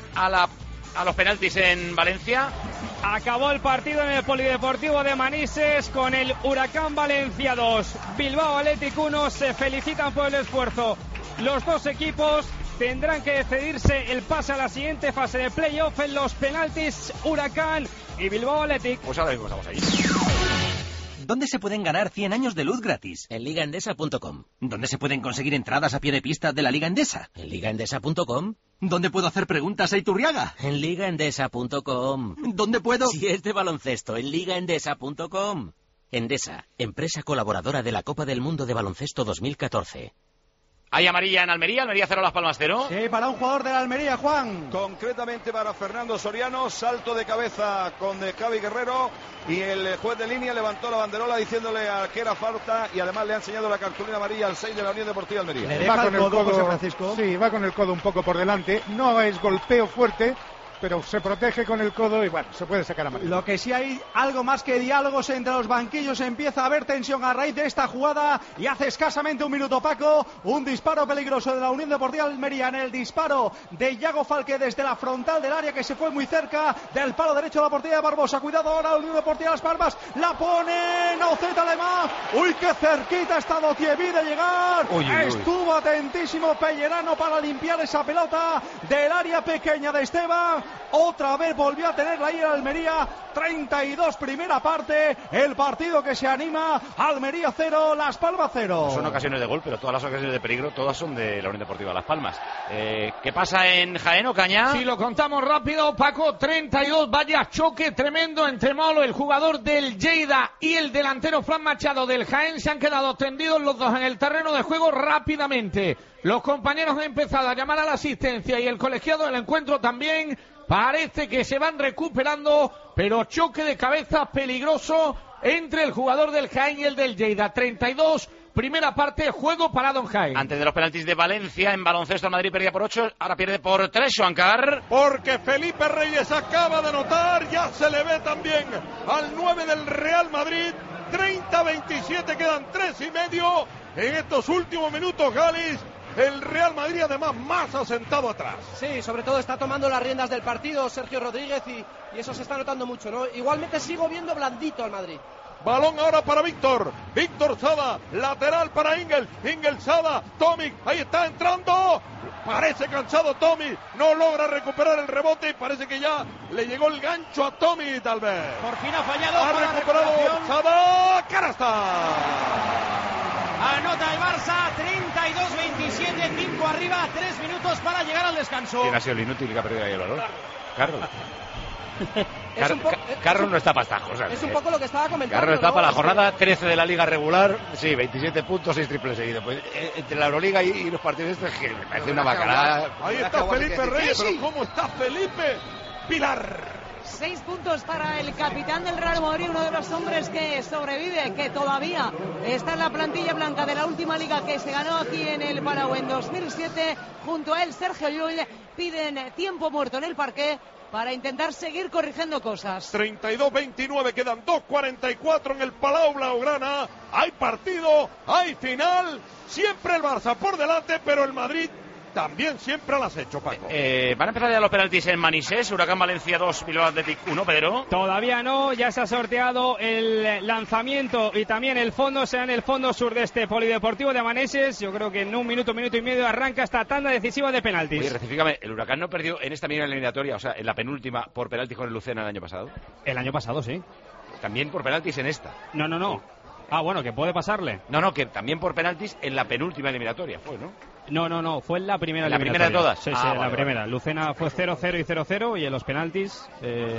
a los penaltis en Valencia. Acabó el partido en el Polideportivo de Manises con el Huracán Valencia 2, Bilbao Athletic 1. Se felicitan por el esfuerzo. Los dos equipos tendrán que decidirse el pase a la siguiente fase de playoff en los penaltis, Huracán y Bilbao Athletic. Pues ahora mismo estamos ahí. ¿Dónde se pueden ganar 100 años de luz gratis? En ligaendesa.com. ¿Dónde se pueden conseguir entradas a pie de pista de la Liga Endesa? En ligaendesa.com. ¿Dónde puedo hacer preguntas a Iturriaga? En ligaendesa.com. ¿Dónde puedo...? Si es de baloncesto, en ligaendesa.com. Endesa, empresa colaboradora de la Copa del Mundo de Baloncesto 2014. Hay amarilla en Almería, Almería 0, Las Palmas 0. Sí, para un jugador de la Almería, Juan. Concretamente para Fernando Soriano, salto de cabeza con Javi Guerrero y el juez de línea levantó la banderola diciéndole a que era falta y además le ha enseñado la cartulina amarilla al 6 de la Unión Deportiva Almería. Le deja el codo, José Francisco. Sí, va con el codo un poco por delante, no es golpeo fuerte, pero se protege con el codo y bueno, se puede sacar a mano. Lo que sí hay algo más que diálogos entre los banquillos, empieza a haber tensión a raíz de esta jugada y hace escasamente un minuto, Paco, un disparo peligroso de la Unión Deportiva Almería en el disparo de Yago Falque desde la frontal del área que se fue muy cerca del palo derecho de la portería de Barbosa. Cuidado ahora la Unión Deportiva Las Palmas, la pone Noceta Alemán, uy qué cerquita ha estado Thierry de llegar, estuvo atentísimo Pellerano para limpiar esa pelota del área pequeña de Esteban. Otra vez volvió a tenerla ahí en Almería. 32 primera parte. El partido que se anima. Almería 0, Las Palmas 0. Son ocasiones de gol, pero todas las ocasiones de peligro, todas son de la Unión Deportiva Las Palmas. ¿Qué pasa en Jaén, Ocaña? Si lo contamos rápido, Paco, 32. Vaya choque tremendo entre Molo, el jugador del Lleida, y el delantero Fran Machado del Jaén. Se han quedado tendidos los dos en el terreno de juego rápidamente. Los compañeros han empezado a llamar a la asistencia y el colegiado del encuentro también. Parece que se van recuperando, pero choque de cabeza peligroso entre el jugador del Jaén y el del Lleida. 32, primera parte, juego parado en Jaén. Antes de los penaltis de Valencia, en baloncesto el Madrid perdía por 8, ahora pierde por 3, Xuancar. Porque Felipe Reyes acaba de anotar, ya se le ve también al 9 del Real Madrid. 30-27, quedan 3:30 en estos últimos minutos, Galis. El Real Madrid además más asentado atrás. Sí, sobre todo está tomando las riendas del partido Sergio Rodríguez y eso se está notando mucho, ¿no? Igualmente sigo viendo blandito al Madrid. Balón ahora para Víctor Sada, lateral para Ingel Sada, Tomic, ahí está entrando, parece cansado Tomic, no logra recuperar el rebote y parece que ya le llegó el gancho a Tomic tal vez. Por fin ha fallado. Ha recuperado Sada, canasta. Anota el Barça, 32-27, 5 arriba, 3 minutos para llegar al descanso. ¿Quién ha sido el inútil que ha perdido ahí el balón? Carlos. Es Carlos no está para estas cosas. Es un poco lo que estaba comentando. Carlos está ¿no? para la jornada 13 de la Liga regular. Sí, 27 puntos, 6 triples seguidos. Pues, entre la Euroliga y los partidos estos, que me parece una bacanada. Ahí está Felipe Reyes, pero ¿cómo está Felipe? Pilar. 6 puntos para el capitán del Real Madrid, uno de los hombres que sobrevive, que todavía está en la plantilla blanca de la última liga que se ganó aquí en el Palau en 2007. Junto a él, Sergio Llull, piden tiempo muerto en el parqué para intentar seguir corrigiendo cosas. 32-29, quedan 2:44 en el Palau Blaugrana. Hay partido, hay final. Siempre el Barça por delante, pero el Madrid también siempre al acecho, Paco. Van a empezar ya los penaltis en Manises. Huracán Valencia 2, Bilbao Athletic 1, Pedro. Todavía no, ya se ha sorteado el lanzamiento y también el fondo, será en el fondo sur de este polideportivo de Manises. Yo creo que en un minuto y medio arranca esta tanda decisiva de penaltis. Oye, rectifícame, ¿el Huracán no perdió en esta misma eliminatoria, o sea, en la penúltima, por penaltis con el Lucena el año pasado? El año pasado, sí. También por penaltis en esta. No. Ah, bueno, que puede pasarle. No, que también por penaltis en la penúltima eliminatoria fue, ¿no? No, fue en la primera eliminatoria. ¿La primera de todas? Sí, en la primera. Lucena fue 0-0 y 0-0 y en los penaltis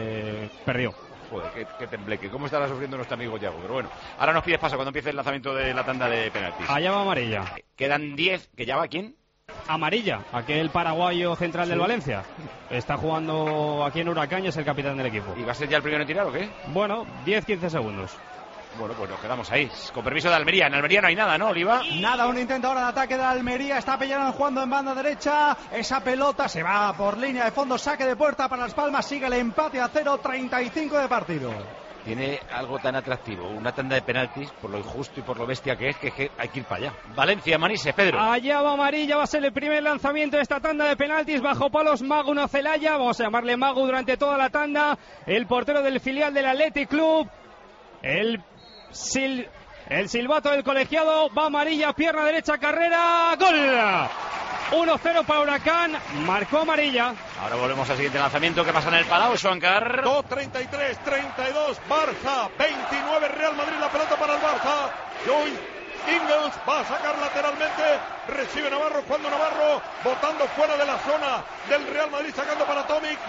perdió. Joder, qué tembleque. ¿Cómo estará sufriendo nuestro amigo Yago? Pero bueno, ahora nos pides paso cuando empiece el lanzamiento de la tanda de penaltis. Allá va amarilla. Quedan 10, ¿que ya va quién? Amarilla, aquel paraguayo central del Valencia. Está jugando aquí en Huracán y es el capitán del equipo. ¿Y va a ser ya el primero en tirar o qué? Bueno, 10-15 segundos. Bueno, pues nos quedamos ahí. Con permiso de Almería. En Almería no hay nada, ¿no, Oliva? Nada, un intento ahora de ataque de Almería. Está Pellerano jugando en banda derecha. Esa pelota se va por línea de fondo. Saque de puerta para Las Palmas. Sigue el empate a 0, 35 de partido. Tiene algo tan atractivo, una tanda de penaltis, por lo injusto y por lo bestia que es, que hay que ir para allá. Valencia, Manises, Pedro. Allá va amarilla, va a ser el primer lanzamiento de esta tanda de penaltis. Bajo palos, Magu no Celaya. Vamos a llamarle Magu durante toda la tanda. El portero del filial del Athletic Club. El silbato del colegiado, va amarilla, pierna derecha, carrera, gol. 1-0 para Huracán, marcó amarilla. Ahora volvemos al siguiente lanzamiento que pasa en el Palau, Schwankar. 2:33, 32, Barça, 29, Real Madrid, la pelota para el Barça. Ingels va a sacar lateralmente, recibe Navarro, cuando Navarro botando fuera de la zona del Real Madrid, sacando para Tomic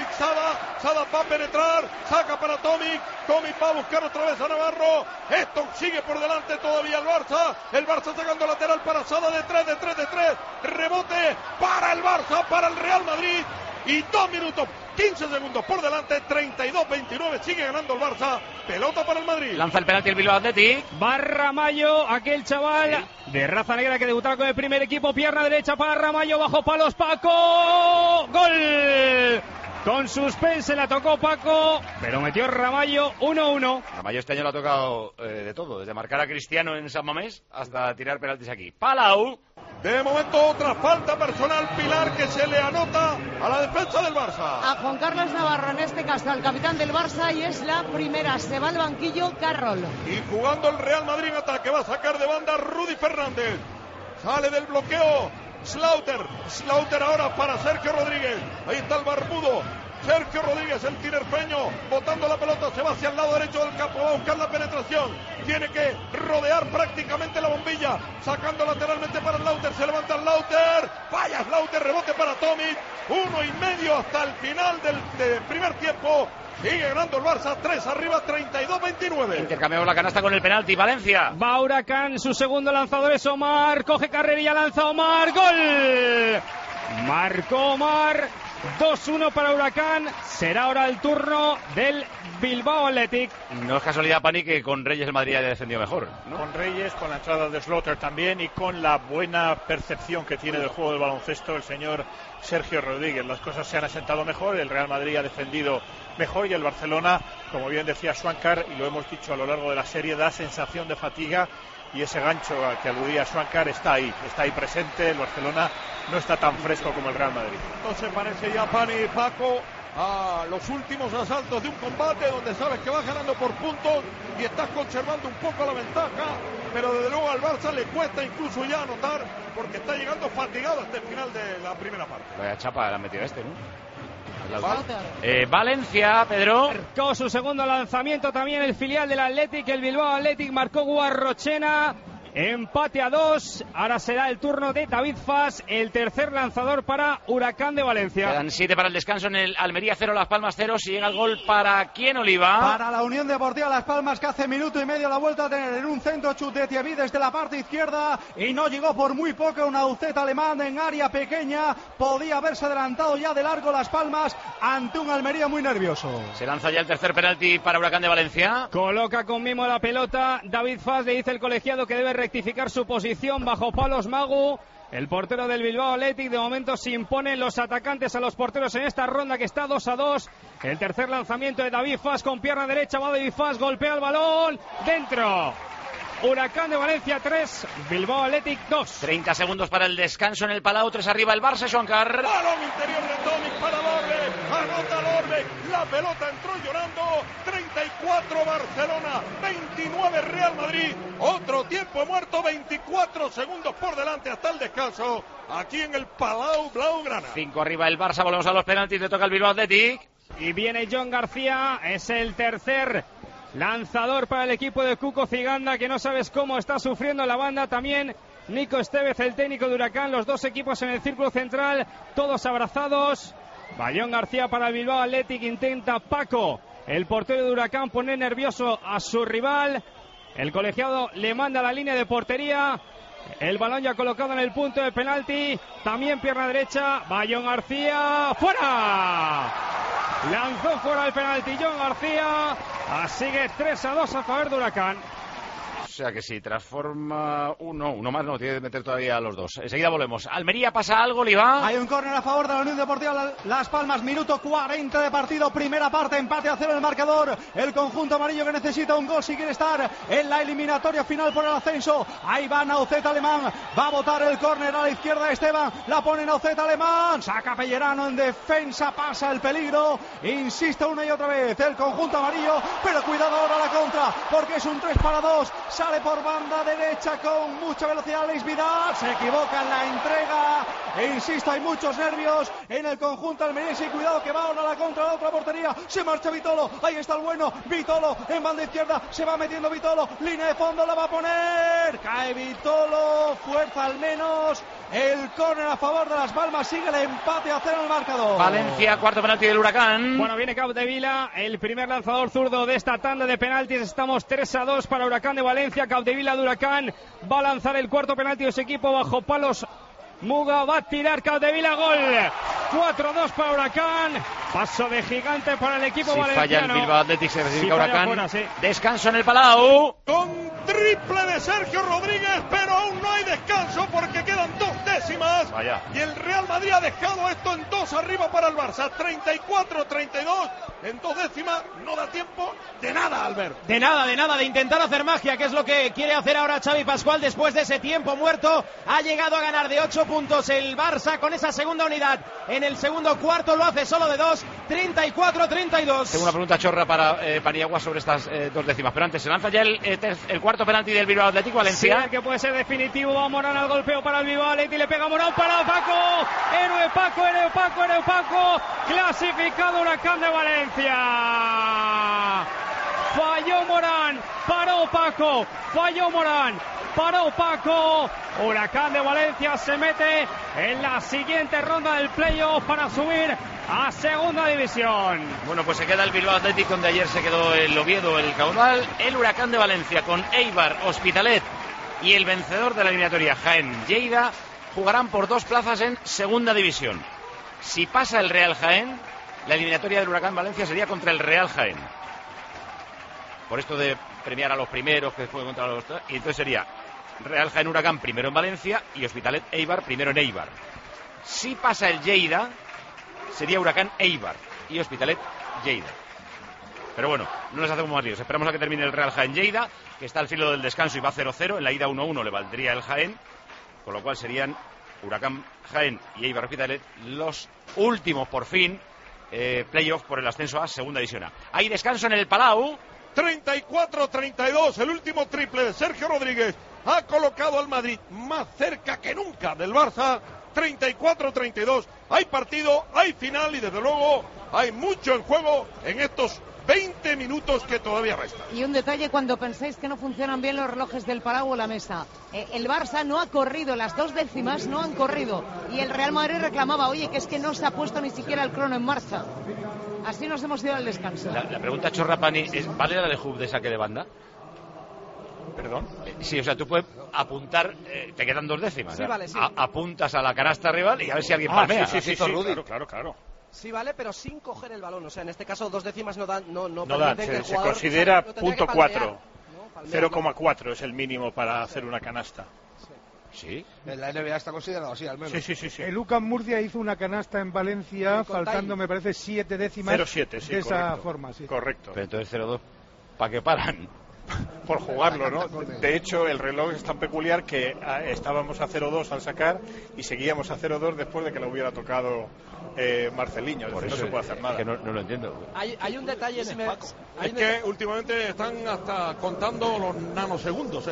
Sada va a penetrar, saca para Tomic va a buscar otra vez a Navarro, esto sigue por delante todavía el Barça sacando lateral para Sada de 3, rebote para el Barça, para el Real Madrid, y 2 minutos 15 segundos por delante, 32-29, sigue ganando el Barça, pelota para el Madrid. Lanza el penalti el Bilbao Athletic. Va Ramallo, aquel chaval de raza negra que debutaba con el primer equipo, pierna derecha para Ramallo, bajo palos Paco, gol. Con suspense la tocó Paco, pero metió Ramallo 1-1. Ramallo este año le ha tocado de todo, desde marcar a Cristiano en San Mamés hasta tirar penaltis aquí. Palau. De momento otra falta personal, Pilar, que se le anota a la defensa del Barça. A Juan Carlos Navarro, en este caso al capitán del Barça, y es la primera. Se va al banquillo Carroll. Y jugando el Real Madrid en ataque, va a sacar de banda Rudy Fernández. Sale del bloqueo Slaughter ahora para Sergio Rodríguez. Ahí está el barbudo Sergio Rodríguez, el tinerfeño, botando la pelota, se va hacia el lado derecho del campo, va a buscar la penetración, tiene que rodear prácticamente la bombilla, sacando lateralmente para Slaughter, se levanta Slaughter, falla Slaughter, rebote para Tomic, 1,5 hasta el final del primer tiempo. Sigue ganando el Barça, 3 arriba, 32-29. Intercambiamos la canasta con el penalti, Valencia. Va Huracán, su segundo lanzador es Omar, coge carrerilla, lanza Omar, gol. Marcó Omar, 2-1 para Huracán, será ahora el turno del Bilbao Athletic. No es casualidad, Pani, que con Reyes el Madrid haya defendido mejor, ¿no? Con Reyes, con la entrada de Slaughter también y con la buena percepción que tiene del juego del baloncesto el señor Sergio Rodríguez. Las cosas se han asentado mejor, el Real Madrid ha defendido mejor y el Barcelona, como bien decía Schwankar, y lo hemos dicho a lo largo de la serie, da sensación de fatiga y ese gancho al que aludía Schwankar está ahí presente. El Barcelona no está tan fresco como el Real Madrid. Entonces parece ya, Pani, Paco, a los últimos asaltos de un combate donde sabes que vas ganando por puntos y estás conservando un poco la ventaja, pero desde luego al Barça le cuesta incluso ya anotar porque está llegando fatigado hasta el final de la primera parte. Vaya chapa la ha metido ¿no? Valencia, Pedro. Marcó su segundo lanzamiento también el filial del Athletic, el Bilbao Athletic, marcó Guarrochena. Empate a 2, ahora será el turno de David Fas, el tercer lanzador para Huracán de Valencia. Quedan 7 para el descanso en el Almería 0, Las Palmas 0. Si llega el gol, ¿para quién, Oliva? Para la Unión Deportiva Las Palmas, que hace minuto y medio la vuelta a tener en un centro chut de Thierry desde la parte izquierda y no llegó por muy poco. Un Aucet alemán en área pequeña, podía haberse adelantado ya de largo Las Palmas ante un Almería muy nervioso. Se lanza ya el tercer penalti para Huracán de Valencia. Coloca con mimo la pelota David Fas, le dice el colegiado que debe rectificar su posición bajo palos Magu. El portero del Bilbao Athletic de momento se imponen los atacantes a los porteros en esta ronda que está 2-2. El tercer lanzamiento de David Fas con pierna derecha, va David Fas, golpea el balón dentro. Huracán de Valencia 3, Bilbao Athletic 2. 30 segundos para el descanso en el Palau, 3 arriba el Barça, Joancar. Balón interior de Tomic para Lorbe, anota Lorbe, la pelota entró llorando. 34 Barcelona, 29 Real Madrid, otro tiempo muerto, 24 segundos por delante hasta el descanso, aquí en el Palau Blaugrana. 5 arriba el Barça, volvemos a los penaltis, le toca el Bilbao Athletic. Y viene John García, es el tercer lanzador para el equipo de Cuco Ciganda, que no sabes cómo está sufriendo la banda. También Nico Estevez, el técnico de Huracán, los dos equipos en el círculo central, todos abrazados. John García para el Bilbao Athletic, intenta Paco, el portero de Huracán, poner nervioso a su rival. El colegiado le manda a la línea de portería. El balón ya colocado en el punto de penalti. También pierna derecha. John García. ¡Fuera! Lanzó fuera el penalti John García. Sigue 3-2 a favor de Huracán. O sea que si transforma uno más, no tiene que meter todavía a los dos. Enseguida volvemos. Almería, ¿pasa algo, Oliva? Hay un córner a favor de la Unión Deportiva Las Palmas, minuto 40 de partido, primera parte, empate a 0 el marcador. El conjunto amarillo que necesita un gol si quiere estar en la eliminatoria final por el ascenso. Ahí va Naucet Alemán, va a botar el córner a la izquierda Esteban, la pone Naucet Alemán, saca Pellerano en defensa, pasa el peligro, insiste una y otra vez el conjunto amarillo, pero cuidado ahora la contra, porque es un 3-2. Sale por banda derecha con mucha velocidad Alex Vidal, se equivoca en la entrega e insisto, hay muchos nervios en el conjunto almeriense y cuidado que va ahora la contra la otra portería, se marcha Vitolo, ahí está el bueno, Vitolo en banda izquierda, se va metiendo Vitolo, línea de fondo la va a poner, cae Vitolo, fuerza al menos, el córner a favor de Las Palmas, sigue el empate a 0 el marcador. Valencia, cuarto penalti del Huracán. Bueno, viene Capdevila, el primer lanzador zurdo de esta tanda de penaltis, estamos 3-2 para Huracán de Valencia. Capdevila de Huracán va a lanzar el cuarto penalti de su equipo bajo palos Muga, va a tirar Capdevila, gol. 4-2 para Huracán, paso de gigante para el equipo valenciano. Falla el Bilbao Athletic, se clasifica Huracán. Fuera, sí. Descanso en el Palau. Con triple de Sergio Rodríguez, pero aún no hay descanso porque quedan 2 décimas. Vaya. Y el Real Madrid ha dejado esto en 2 arriba para el Barça. 34-32 en 2 décimas. No da tiempo de nada, Albert. De nada, de intentar hacer magia, que es lo que quiere hacer ahora Xavi Pascual después de ese tiempo muerto. Ha llegado a ganar de 8 puntos el Barça con esa segunda unidad. En el segundo cuarto lo hace solo de 2, 34-32. Tengo una pregunta chorra para Paniagua sobre estas 2 décimas. Pero antes, se lanza ya el cuarto penalti del Bilbao Athletic Valencia. Sí, que puede ser definitivo. Va Morán al golpeo para el Bilbao Athletic. Le pega Morán para Paco. Héroe Paco. Clasificado Huracán de Valencia. Falló Morán. Paró Paco. Paró Paco. Huracán de Valencia se mete en la siguiente ronda del playoff para subir a segunda división. Bueno, pues se queda el Bilbao Athletic, donde ayer se quedó el Oviedo, el Caudal. El Huracán de Valencia con Eibar, Hospitalet y el vencedor de la eliminatoria, Jaén Lleida, jugarán por 2 plazas en segunda división. Si pasa el Real Jaén, la eliminatoria del Huracán Valencia sería contra el Real Jaén. Por esto de premiar a los primeros que jueguen contra los... Y entonces sería Real Jaén Huracán primero en Valencia y Hospitalet Eibar primero en Eibar. Si pasa el Lleida, sería Huracán Eibar y Hospitalet Lleida. Pero bueno, no les hacemos más líos. Esperamos a que termine el Real Jaén Lleida, que está al filo del descanso y va 0-0. En la ida 1-1 le valdría el Jaén, con lo cual serían Huracán Jaén y Eibar Hospitalet los últimos por fin playoff por el ascenso a Segunda División A. Hay descanso en el Palau. 34-32, el último triple de Sergio Rodríguez ha colocado al Madrid más cerca que nunca del Barça. 34-32, hay partido, hay final y desde luego hay mucho en juego en estos 20 minutos que todavía restan. Y un detalle cuando pensáis que no funcionan bien los relojes del Palau o la Mesa. El Barça no ha corrido, las 2 décimas no han corrido. Y el Real Madrid reclamaba, oye, que es que no se ha puesto ni siquiera el crono en marcha. Así nos hemos ido al descanso. La pregunta, Chorrapani, es, ¿vale la de Hub de saque de banda? ¿Perdón? Sí, o sea, tú puedes apuntar, te quedan 2 décimas. Sí, vale, sí. Apuntas a la canasta rival y a ver si alguien palmea. Sí, claro. Sí, vale, pero sin coger el balón. O sea, en este caso 2 décimas no dan. No dan, permiten que el se jugador, considera o sea, punto que 4. Palmear, 0,4 es el mínimo para hacer una canasta. Sí. En la NBA está considerado así, al menos. Sí. El UCAM Murcia hizo una canasta en Valencia, faltando, me parece, 7 décimas. 0,7, sí, de esa correcto. forma, sí. Correcto. Pero entonces 0-2, ¿para qué paran? Por jugarlo, ¿no? De hecho, el reloj es tan peculiar que estábamos a 0-2 al sacar y seguíamos a 0-2 después de que lo hubiera tocado Marceliño. Por eso no se puede hacer nada. Que no lo entiendo. Hay un detalle, si me... Es que últimamente están hasta contando los nanosegundos.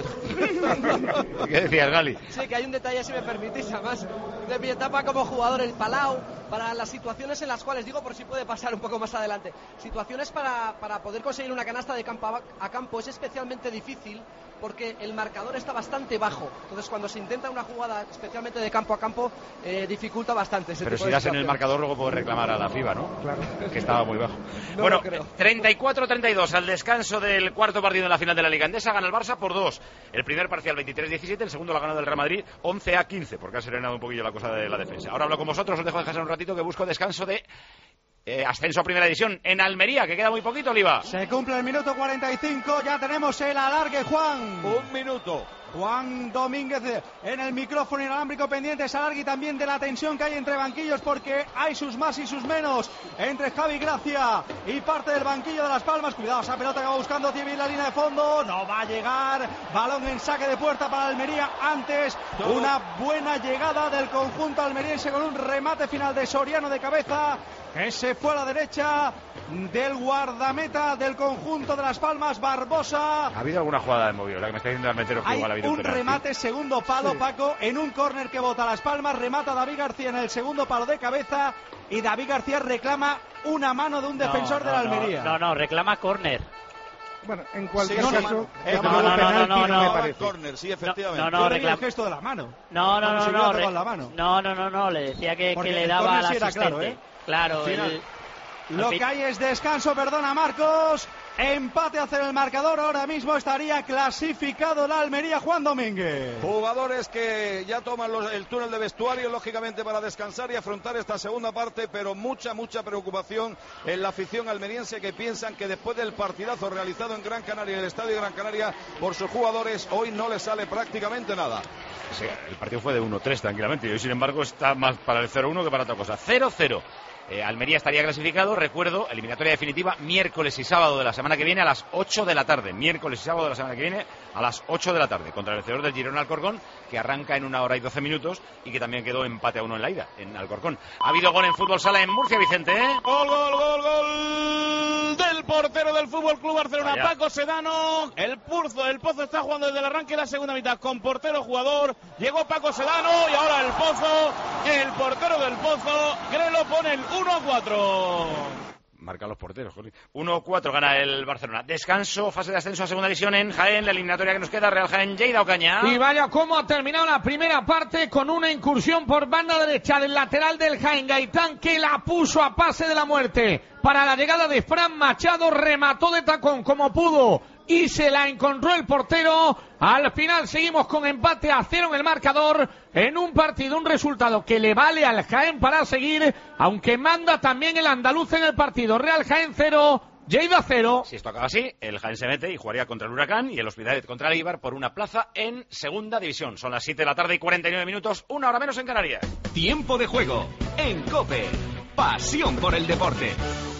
¿Qué decías, Gali? Sí, que hay un detalle, si me permitís, además de mi etapa como jugador, el Palau, para las situaciones en las cuales, digo por si puede pasar un poco más adelante, situaciones para poder conseguir una canasta de campo a campo es especialmente difícil porque el marcador está bastante bajo. Entonces, cuando se intenta una jugada especialmente de campo a campo, dificulta bastante ese Pero tipo si de das en el situaciones. marcador, luego puedes reclamar a la FIBA, ¿no? Claro. Que estaba muy bajo. No Bueno, lo creo. 34-32 al descanso del cuarto partido en la final de la Liga Endesa. Gana el Barça por 2. El primer parcial 23-17, el segundo lo ha ganado el Real Madrid 11-15, porque ha serenado un poquillo la cosa de la defensa. Ahora hablo con vosotros, os dejo descansar un ratito que busco descanso de ascenso a Primera División en Almería, que queda muy poquito, Oliva. Se cumple el minuto 45, ya tenemos el alargue, Juan. 1 minuto. Juan Domínguez en el micrófono inalámbrico pendiente, ese alargue y también de la tensión que hay entre banquillos, porque hay sus más y sus menos entre Javi Gracia y parte del banquillo de Las Palmas. Cuidado, esa pelota que va buscando Tibi en la línea de fondo, no va a llegar. Balón en saque de puerta para Almería. Antes una buena llegada del conjunto almeriense con un remate final de Soriano de cabeza, que se fue a la derecha del guardameta del conjunto de Las Palmas, Barbosa. ¿Ha habido alguna jugada de movido? La que me está diciendo el metero que Hay igual ha habido un penalti. remate, segundo palo, sí. Paco, en un córner que bota Las Palmas, remata David García en el segundo palo de cabeza y David García reclama una mano de un defensor de la Almería. No, reclama córner. Bueno, en cualquier Sí, caso, no, me parece. Córner, sí, efectivamente. No, reclama el gesto de la mano. No, le decía que Porque le el daba córner al sí era asistente. Claro, Lo que hay es descanso, perdona Marcos. Empate a 0 el marcador. Ahora mismo estaría clasificado la Almería, Juan Domínguez. Jugadores que ya toman el túnel de vestuario, lógicamente, para descansar y afrontar esta segunda parte, pero mucha preocupación en la afición almeriense, que piensan que después del partidazo realizado en Gran Canaria, en el estadio de Gran Canaria, por sus jugadores, hoy no les sale prácticamente nada. Sí, el partido fue de 1-3 tranquilamente y hoy, sin embargo, está más para el 0-1 que para otra cosa. 0-0. Almería estaría clasificado, recuerdo, eliminatoria definitiva miércoles y sábado de la semana que viene a las 8 de la tarde. Miércoles y sábado de la semana que viene a las 8 de la tarde contra el vencedor del Girona Alcorcón, que arranca en 1 hora y 12 minutos y que también quedó empate a 1 en la ida, en Alcorcón. Ha habido gol en fútbol sala en Murcia, Vicente, ¿eh? Gol del portero del Fútbol Club Barcelona, Vaya. Paco Sedano. El Pozo está jugando desde el arranque de la segunda mitad con portero jugador. Llegó Paco Sedano y ahora el portero del Pozo, Grelo pone el 1-4. Marcan los porteros, joder. 1-4 gana el Barcelona. Descanso, fase de ascenso a segunda división en Jaén, la eliminatoria que nos queda, Real Jaén, Lleida Ocaña. Y vaya cómo ha terminado la primera parte con una incursión por banda derecha del lateral del Jaén, Gaitán, que la puso a pase de la muerte para la llegada de Fran Machado, remató de tacón como pudo y se la encontró el portero. Al final seguimos con empate a 0 en el marcador, en un partido, un resultado que le vale al Jaén para seguir, aunque manda también el andaluz en el partido. Real Jaén 0, Lleida 0. Si esto acaba así, el Jaén se mete y jugaría contra el Huracán y el Hospitalet contra el Eibar por una plaza en segunda división. Son las 7 de la tarde y 49 minutos, 1 hora menos en Canarias. Tiempo de juego en COPE. Pasión por el deporte.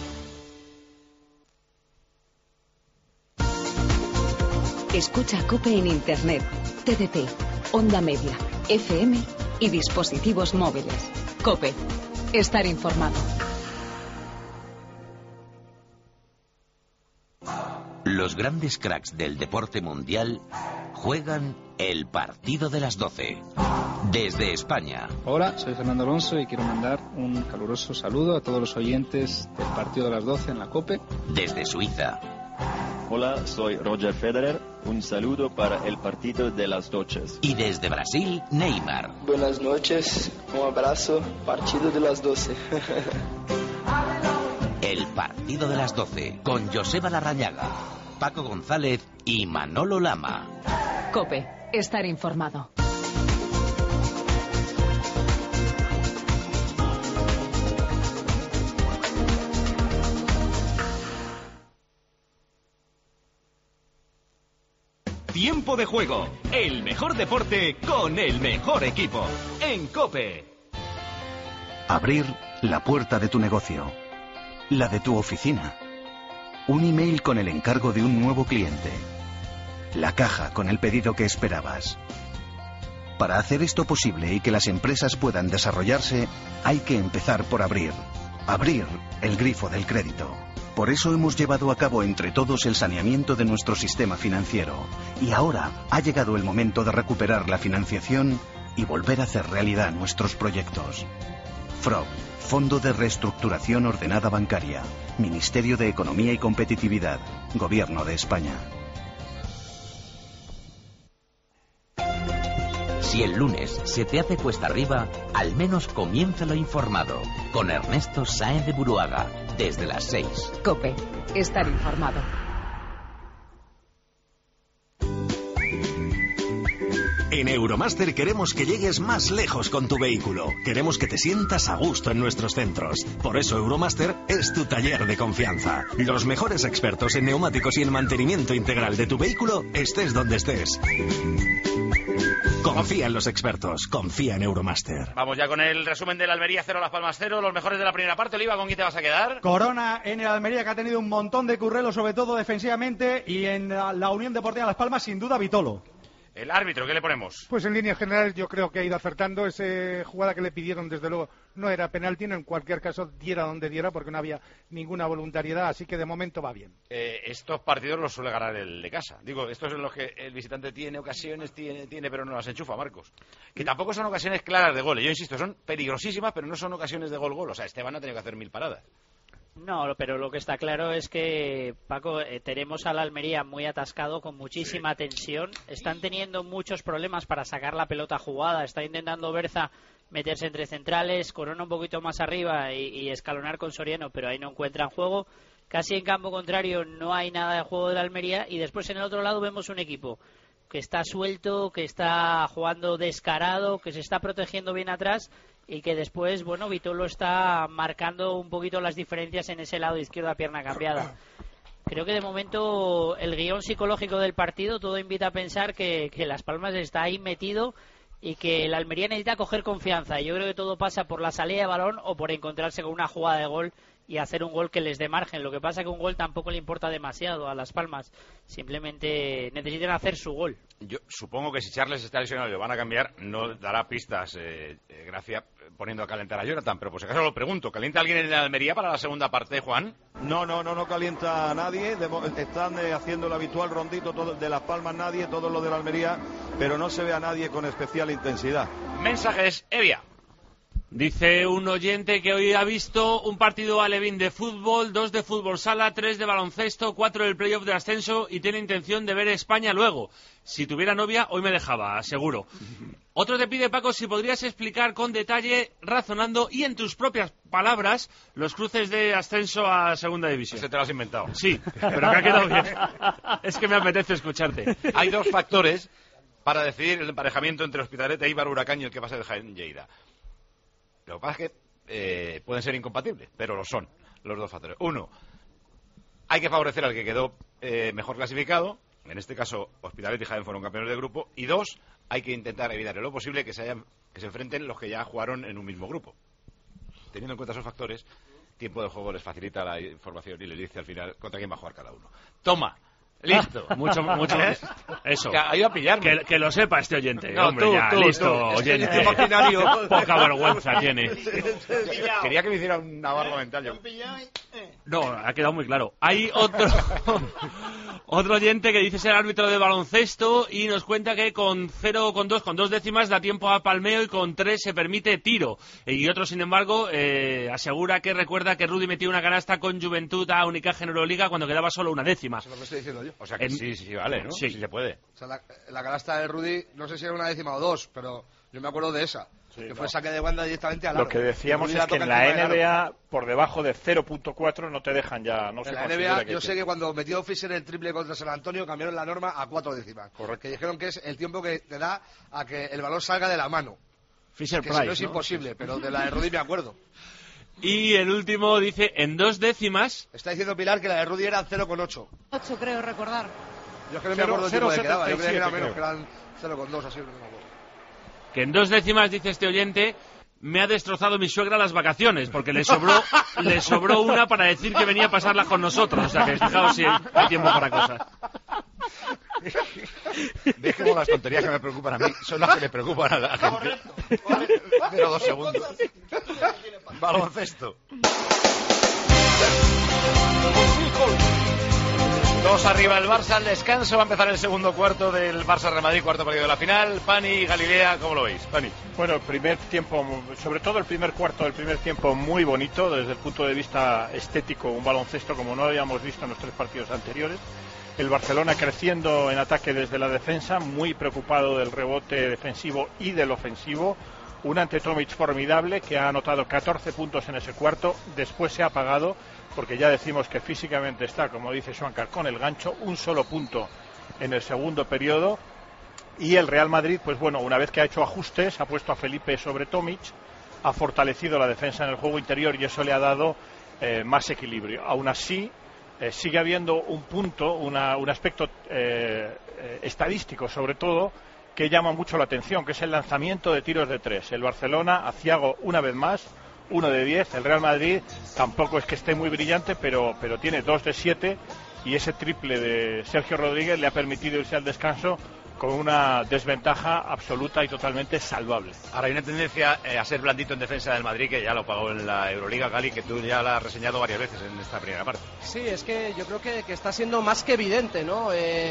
Escucha COPE en Internet, TDT, Onda Media, FM y dispositivos móviles. COPE. Estar informado. Los grandes cracks del deporte mundial juegan el partido de las 12. Desde España. Hola, soy Fernando Alonso y quiero mandar un caluroso saludo a todos los oyentes del partido de las 12 en la COPE. Desde Suiza. Hola, soy Roger Federer. Un saludo para el partido de las 12. Y desde Brasil, Neymar. Buenas noches, un abrazo, partido de las 12. El partido de las 12 con Joseba Larrañaga, Paco González y Manolo Lama. COPE, estar informado. Tiempo de juego, el mejor deporte con el mejor equipo. En COPE. Abrir la puerta de tu negocio, la de tu oficina, un email con el encargo de un nuevo cliente, la caja con el pedido que esperabas. Para hacer esto posible y que las empresas puedan desarrollarse, hay que empezar por abrir el grifo del crédito. Por eso hemos llevado a cabo entre todos el saneamiento de nuestro sistema financiero. Y ahora ha llegado el momento de recuperar la financiación y volver a hacer realidad nuestros proyectos. FROB, Fondo de Reestructuración Ordenada Bancaria, Ministerio de Economía y Competitividad, Gobierno de España. Si el lunes se te hace cuesta arriba, al menos comiénzalo informado con Ernesto Sáenz de Buruaga, desde las 6. COPE, estar informado. En Euromaster queremos que llegues más lejos con tu vehículo. Queremos que te sientas a gusto en nuestros centros. Por eso Euromaster es tu taller de confianza. Los mejores expertos en neumáticos y en mantenimiento integral de tu vehículo, estés donde estés. Confía en los expertos, confía en Euromaster. Vamos ya con el resumen del Almería 0, Las Palmas 0, los mejores de la primera parte. Oliva, ¿con quién te vas a quedar? Corona en el Almería, que ha tenido un montón de currelo, sobre todo defensivamente, y en la Unión Deportiva Las Palmas, sin duda, Vitolo. El árbitro, ¿qué le ponemos? Pues en líneas generales yo creo que ha ido acertando. Esa jugada que le pidieron, desde luego, no era penalti, no, en cualquier caso, diera donde diera, porque no había ninguna voluntariedad, así que de momento va bien. Estos partidos los suele ganar el de casa. Digo, estos son los que el visitante tiene ocasiones, tiene, pero no las enchufa, Marcos. Que tampoco son ocasiones claras de gol. Yo insisto, son peligrosísimas, pero no son ocasiones de gol-gol. O sea, Esteban ha tenido que hacer 1000 paradas. No, pero lo que está claro es que, Paco, tenemos al Almería muy atascado, con muchísima tensión. Están teniendo muchos problemas para sacar la pelota jugada. Está intentando Berza meterse entre centrales, Corona un poquito más arriba y escalonar con Soriano, pero ahí no encuentran juego. Casi en campo contrario no hay nada de juego del Almería. Y después en el otro lado vemos un equipo que está suelto, que está jugando descarado, que se está protegiendo bien atrás, y que después, bueno, Vitolo está marcando un poquito las diferencias en ese lado izquierdo a pierna cambiada. Creo que de momento el guión psicológico del partido todo invita a pensar que Las Palmas está ahí metido y que el Almería necesita coger confianza. Yo creo que todo pasa por la salida de balón o por encontrarse con una jugada de gol y hacer un gol que les dé margen. Lo que pasa es que un gol tampoco le importa demasiado a Las Palmas. Simplemente necesitan hacer su gol. Yo supongo que si Charles está lesionado y lo van a cambiar, no dará pistas Gracia poniendo a calentar a Jonathan. Pero por si acaso lo pregunto, ¿calienta alguien en Almería para la segunda parte, Juan? No calienta a nadie. Están haciendo el habitual rondito todo, de Las Palmas nadie, todo lo de la Almería, pero no se ve a nadie con especial intensidad. Mensajes, Evia. Dice un oyente que hoy ha visto un partido alevín de fútbol, 2 de fútbol sala, 3 de baloncesto, 4 del playoff de ascenso y tiene intención de ver España luego. Si tuviera novia, hoy me dejaba, seguro. Otro te pide, Paco, si podrías explicar con detalle, razonando y en tus propias palabras, los cruces de ascenso a segunda división. Ese te lo has inventado. Sí, pero me ha quedado bien. Es que me apetece escucharte. Hay 2 factores para decidir el emparejamiento entre Hospitalet e Eibar Huracán y el que va a ser el Jaén Lleida. Lo que pasa es que pueden ser incompatibles, pero lo son los 2 factores. 1, hay que favorecer al que quedó mejor clasificado. En este caso, Hospitalet y Jaén fueron campeones de grupo. Y 2, hay que intentar evitar en lo posible que se enfrenten los que ya jugaron en un mismo grupo. Teniendo en cuenta esos factores, tiempo de juego les facilita la información y les dice al final contra quién va a jugar cada uno. Toma. Listo. Mucho eso. Ha ido a pillarme. Que lo sepa este oyente. No, hombre, listo, oyente. Es imaginario. Poca vergüenza tiene. Quería que me hiciera una barba mental yo. No, ha quedado muy claro. Hay Otro oyente que dice ser árbitro de baloncesto y nos cuenta que con 2 décimas da tiempo a palmeo y con 3 se permite tiro. Y otro, sin embargo, asegura que recuerda que Rudy metió una canasta con Juventud a Unicaja en Euroliga cuando quedaba solo 1 décima. Eso es lo que estoy diciendo yo. O sea que sí vale, ¿no? Sí. Sí se puede. O sea, la canasta de Rudy, no sé si era 1 décima o 2, pero yo me acuerdo de esa. Sí, que fue saque de banda directamente al aro. Lo que decíamos es que en la NBA, por debajo de 0.4 no te dejan ya. No en la NBA, yo sé que cuando metió Fisher el triple contra San Antonio, cambiaron la norma a 4 décimas. Correcto. Que dijeron que es el tiempo que te da a que el balón salga de la mano. Fisher que Price, si no es imposible, pero de la de Rudy me acuerdo. Y el último dice, en 2 décimas... Está diciendo Pilar que la de Rudy era 0,8. 8 creo recordar. Yo es que no me acuerdo el tiempo que quedaba. Yo creía que era menos, que eran 0,2, así no me acuerdo. Que en 2 décimas, dice este oyente, me ha destrozado mi suegra las vacaciones, porque le sobró una para decir que venía a pasarlas con nosotros. O sea, que fijaos si hay tiempo para cosas. ¿Ves cómo las tonterías que me preocupan a mí son las que le preocupan a la gente? Pero 2 segundos. Baloncesto. 2 arriba el Barça al descanso. Va a empezar el segundo cuarto del Barça-Real Madrid, cuarto partido de la final. Pani, Galilea, ¿cómo lo veis? Pani. Bueno, el primer tiempo, sobre todo el primer cuarto del primer tiempo, muy bonito desde el punto de vista estético, un baloncesto como no habíamos visto en los 3 partidos anteriores. El Barcelona creciendo en ataque desde la defensa, muy preocupado del rebote defensivo y del ofensivo. Un ante Tomic formidable que ha anotado 14 puntos en ese cuarto, después se ha apagado porque ya decimos que físicamente está, como dice Schwankar, con el gancho, un solo punto en el segundo periodo. Y el Real Madrid, pues bueno, una vez que ha hecho ajustes, ha puesto a Felipe sobre Tomic, ha fortalecido la defensa en el juego interior y eso le ha dado más equilibrio. Aún así, sigue habiendo un punto, un aspecto estadístico sobre todo, que llama mucho la atención, que es el lanzamiento de tiros de 3. El Barcelona, aciago una vez más, 1 de 10. El Real Madrid tampoco es que esté muy brillante, pero tiene 2 de 7 y ese triple de Sergio Rodríguez le ha permitido irse al descanso con una desventaja absoluta y totalmente salvable. Ahora hay una tendencia a ser blandito en defensa del Madrid, que ya lo pagó en la Euroliga, Gali, que tú ya la has reseñado varias veces en esta primera parte. Sí, es que yo creo que está siendo más que evidente, ¿no?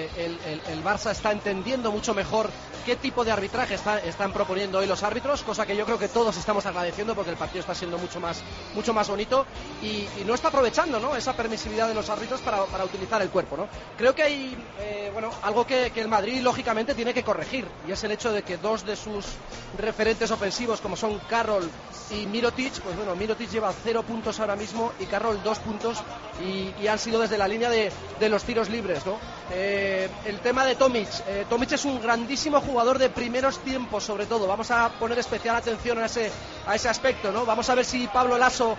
El Barça está entendiendo mucho mejor qué tipo de arbitraje están proponiendo hoy los árbitros, cosa que yo creo que todos estamos agradeciendo porque el partido está siendo mucho más bonito y no está aprovechando, ¿no?, esa permisividad de los árbitros para utilizar el cuerpo, ¿no? Creo que hay algo que el Madrid lógicamente tiene que corregir y es el hecho de que 2 de sus referentes ofensivos, como son Carroll y Mirotic, pues bueno, Mirotic lleva 0 puntos ahora mismo y Carroll 2 puntos y han sido desde la línea de los tiros libres, ¿no? El tema de Tomic, Tomic es un grandísimo jugador de primeros tiempos, sobre todo. Vamos a poner especial atención a ese aspecto, ¿no? Vamos a ver si Pablo Lasso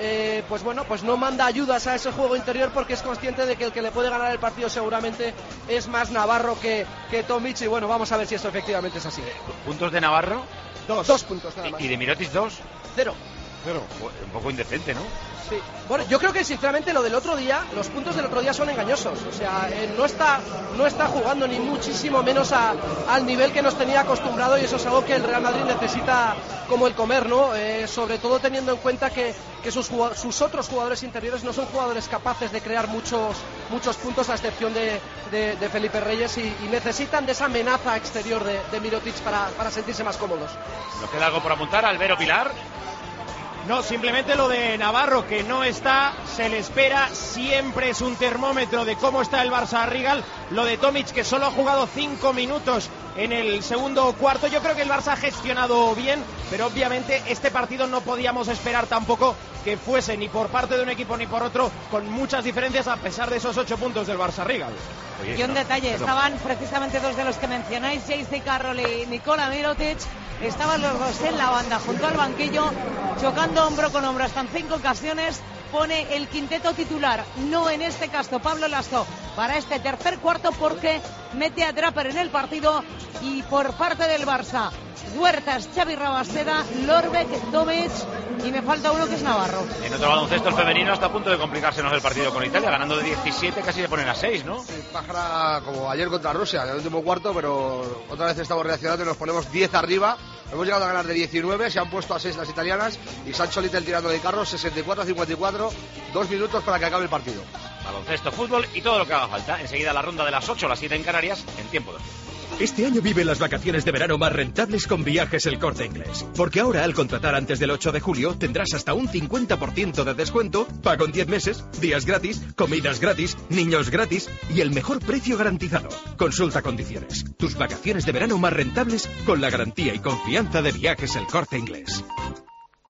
pues no manda ayudas a ese juego interior porque es consciente de que el que le puede ganar el partido seguramente es más Navarro que Tomic y bueno, vamos a ver si esto efectivamente es así. ¿Puntos de Navarro? 2 puntos nada más. ¿Y de Mirotic 2? 0. Un poco indecente, ¿no? Sí. Bueno, yo creo que sinceramente lo del otro día, los puntos del otro día son engañosos. O sea, no está jugando ni muchísimo menos al nivel que nos tenía acostumbrado y eso es algo que el Real Madrid necesita como el comer, ¿no? Sobre todo teniendo en cuenta que sus otros jugadores interiores no son jugadores capaces de crear muchos puntos, a excepción de Felipe Reyes y necesitan de esa amenaza exterior de Mirotic para sentirse más cómodos. ¿Nos queda algo por apuntar, Albero Pilar? No, simplemente lo de Navarro, que no está, se le espera, siempre es un termómetro de cómo está el Barça Rigal. Lo de Tomic, que solo ha jugado 5 minutos en el segundo cuarto. Yo creo que el Barça ha gestionado bien, pero obviamente este partido no podíamos esperar tampoco que fuese ni por parte de un equipo ni por otro con muchas diferencias, a pesar de esos 8 puntos del Barça Rigal. Y un detalle, estaban precisamente 2 de los que mencionáis, J.C. Carroll y Nikola Mirotic, estaban los 2 en la banda junto al banquillo, chocando hombro con hombro hasta en 5 ocasiones. Pone el quinteto titular, no en este caso Pablo Lasso, para este tercer cuarto, porque mete a Draper en el partido. Y por parte del Barça, Huertas, Xavi Rabasteda, Lorbeck, Tomic y me falta uno que es Navarro. En otro baloncesto, el femenino está a punto de complicársenos el partido con Italia, ganando de 17, casi le ponen a 6, ¿no? Sí, pájara como ayer contra Rusia, en el último cuarto, pero otra vez estamos reaccionando y nos ponemos 10 arriba. Hemos llegado a ganar de 19, se han puesto a 6 las italianas y Sancho Little tirando de carro, 64-54, 2 minutos para que acabe el partido. baloncesto, fútbol y todo lo que haga falta. Enseguida la ronda de las 8 a las 7 en Canarias, en tiempo de juego. Este año vive las vacaciones de verano más rentables con Viajes El Corte Inglés. Porque ahora, al contratar antes del 8 de julio, tendrás hasta un 50% de descuento, pago en 10 meses, días gratis, comidas gratis, niños gratis y el mejor precio garantizado. Consulta condiciones. Tus vacaciones de verano más rentables con la garantía y confianza de Viajes El Corte Inglés.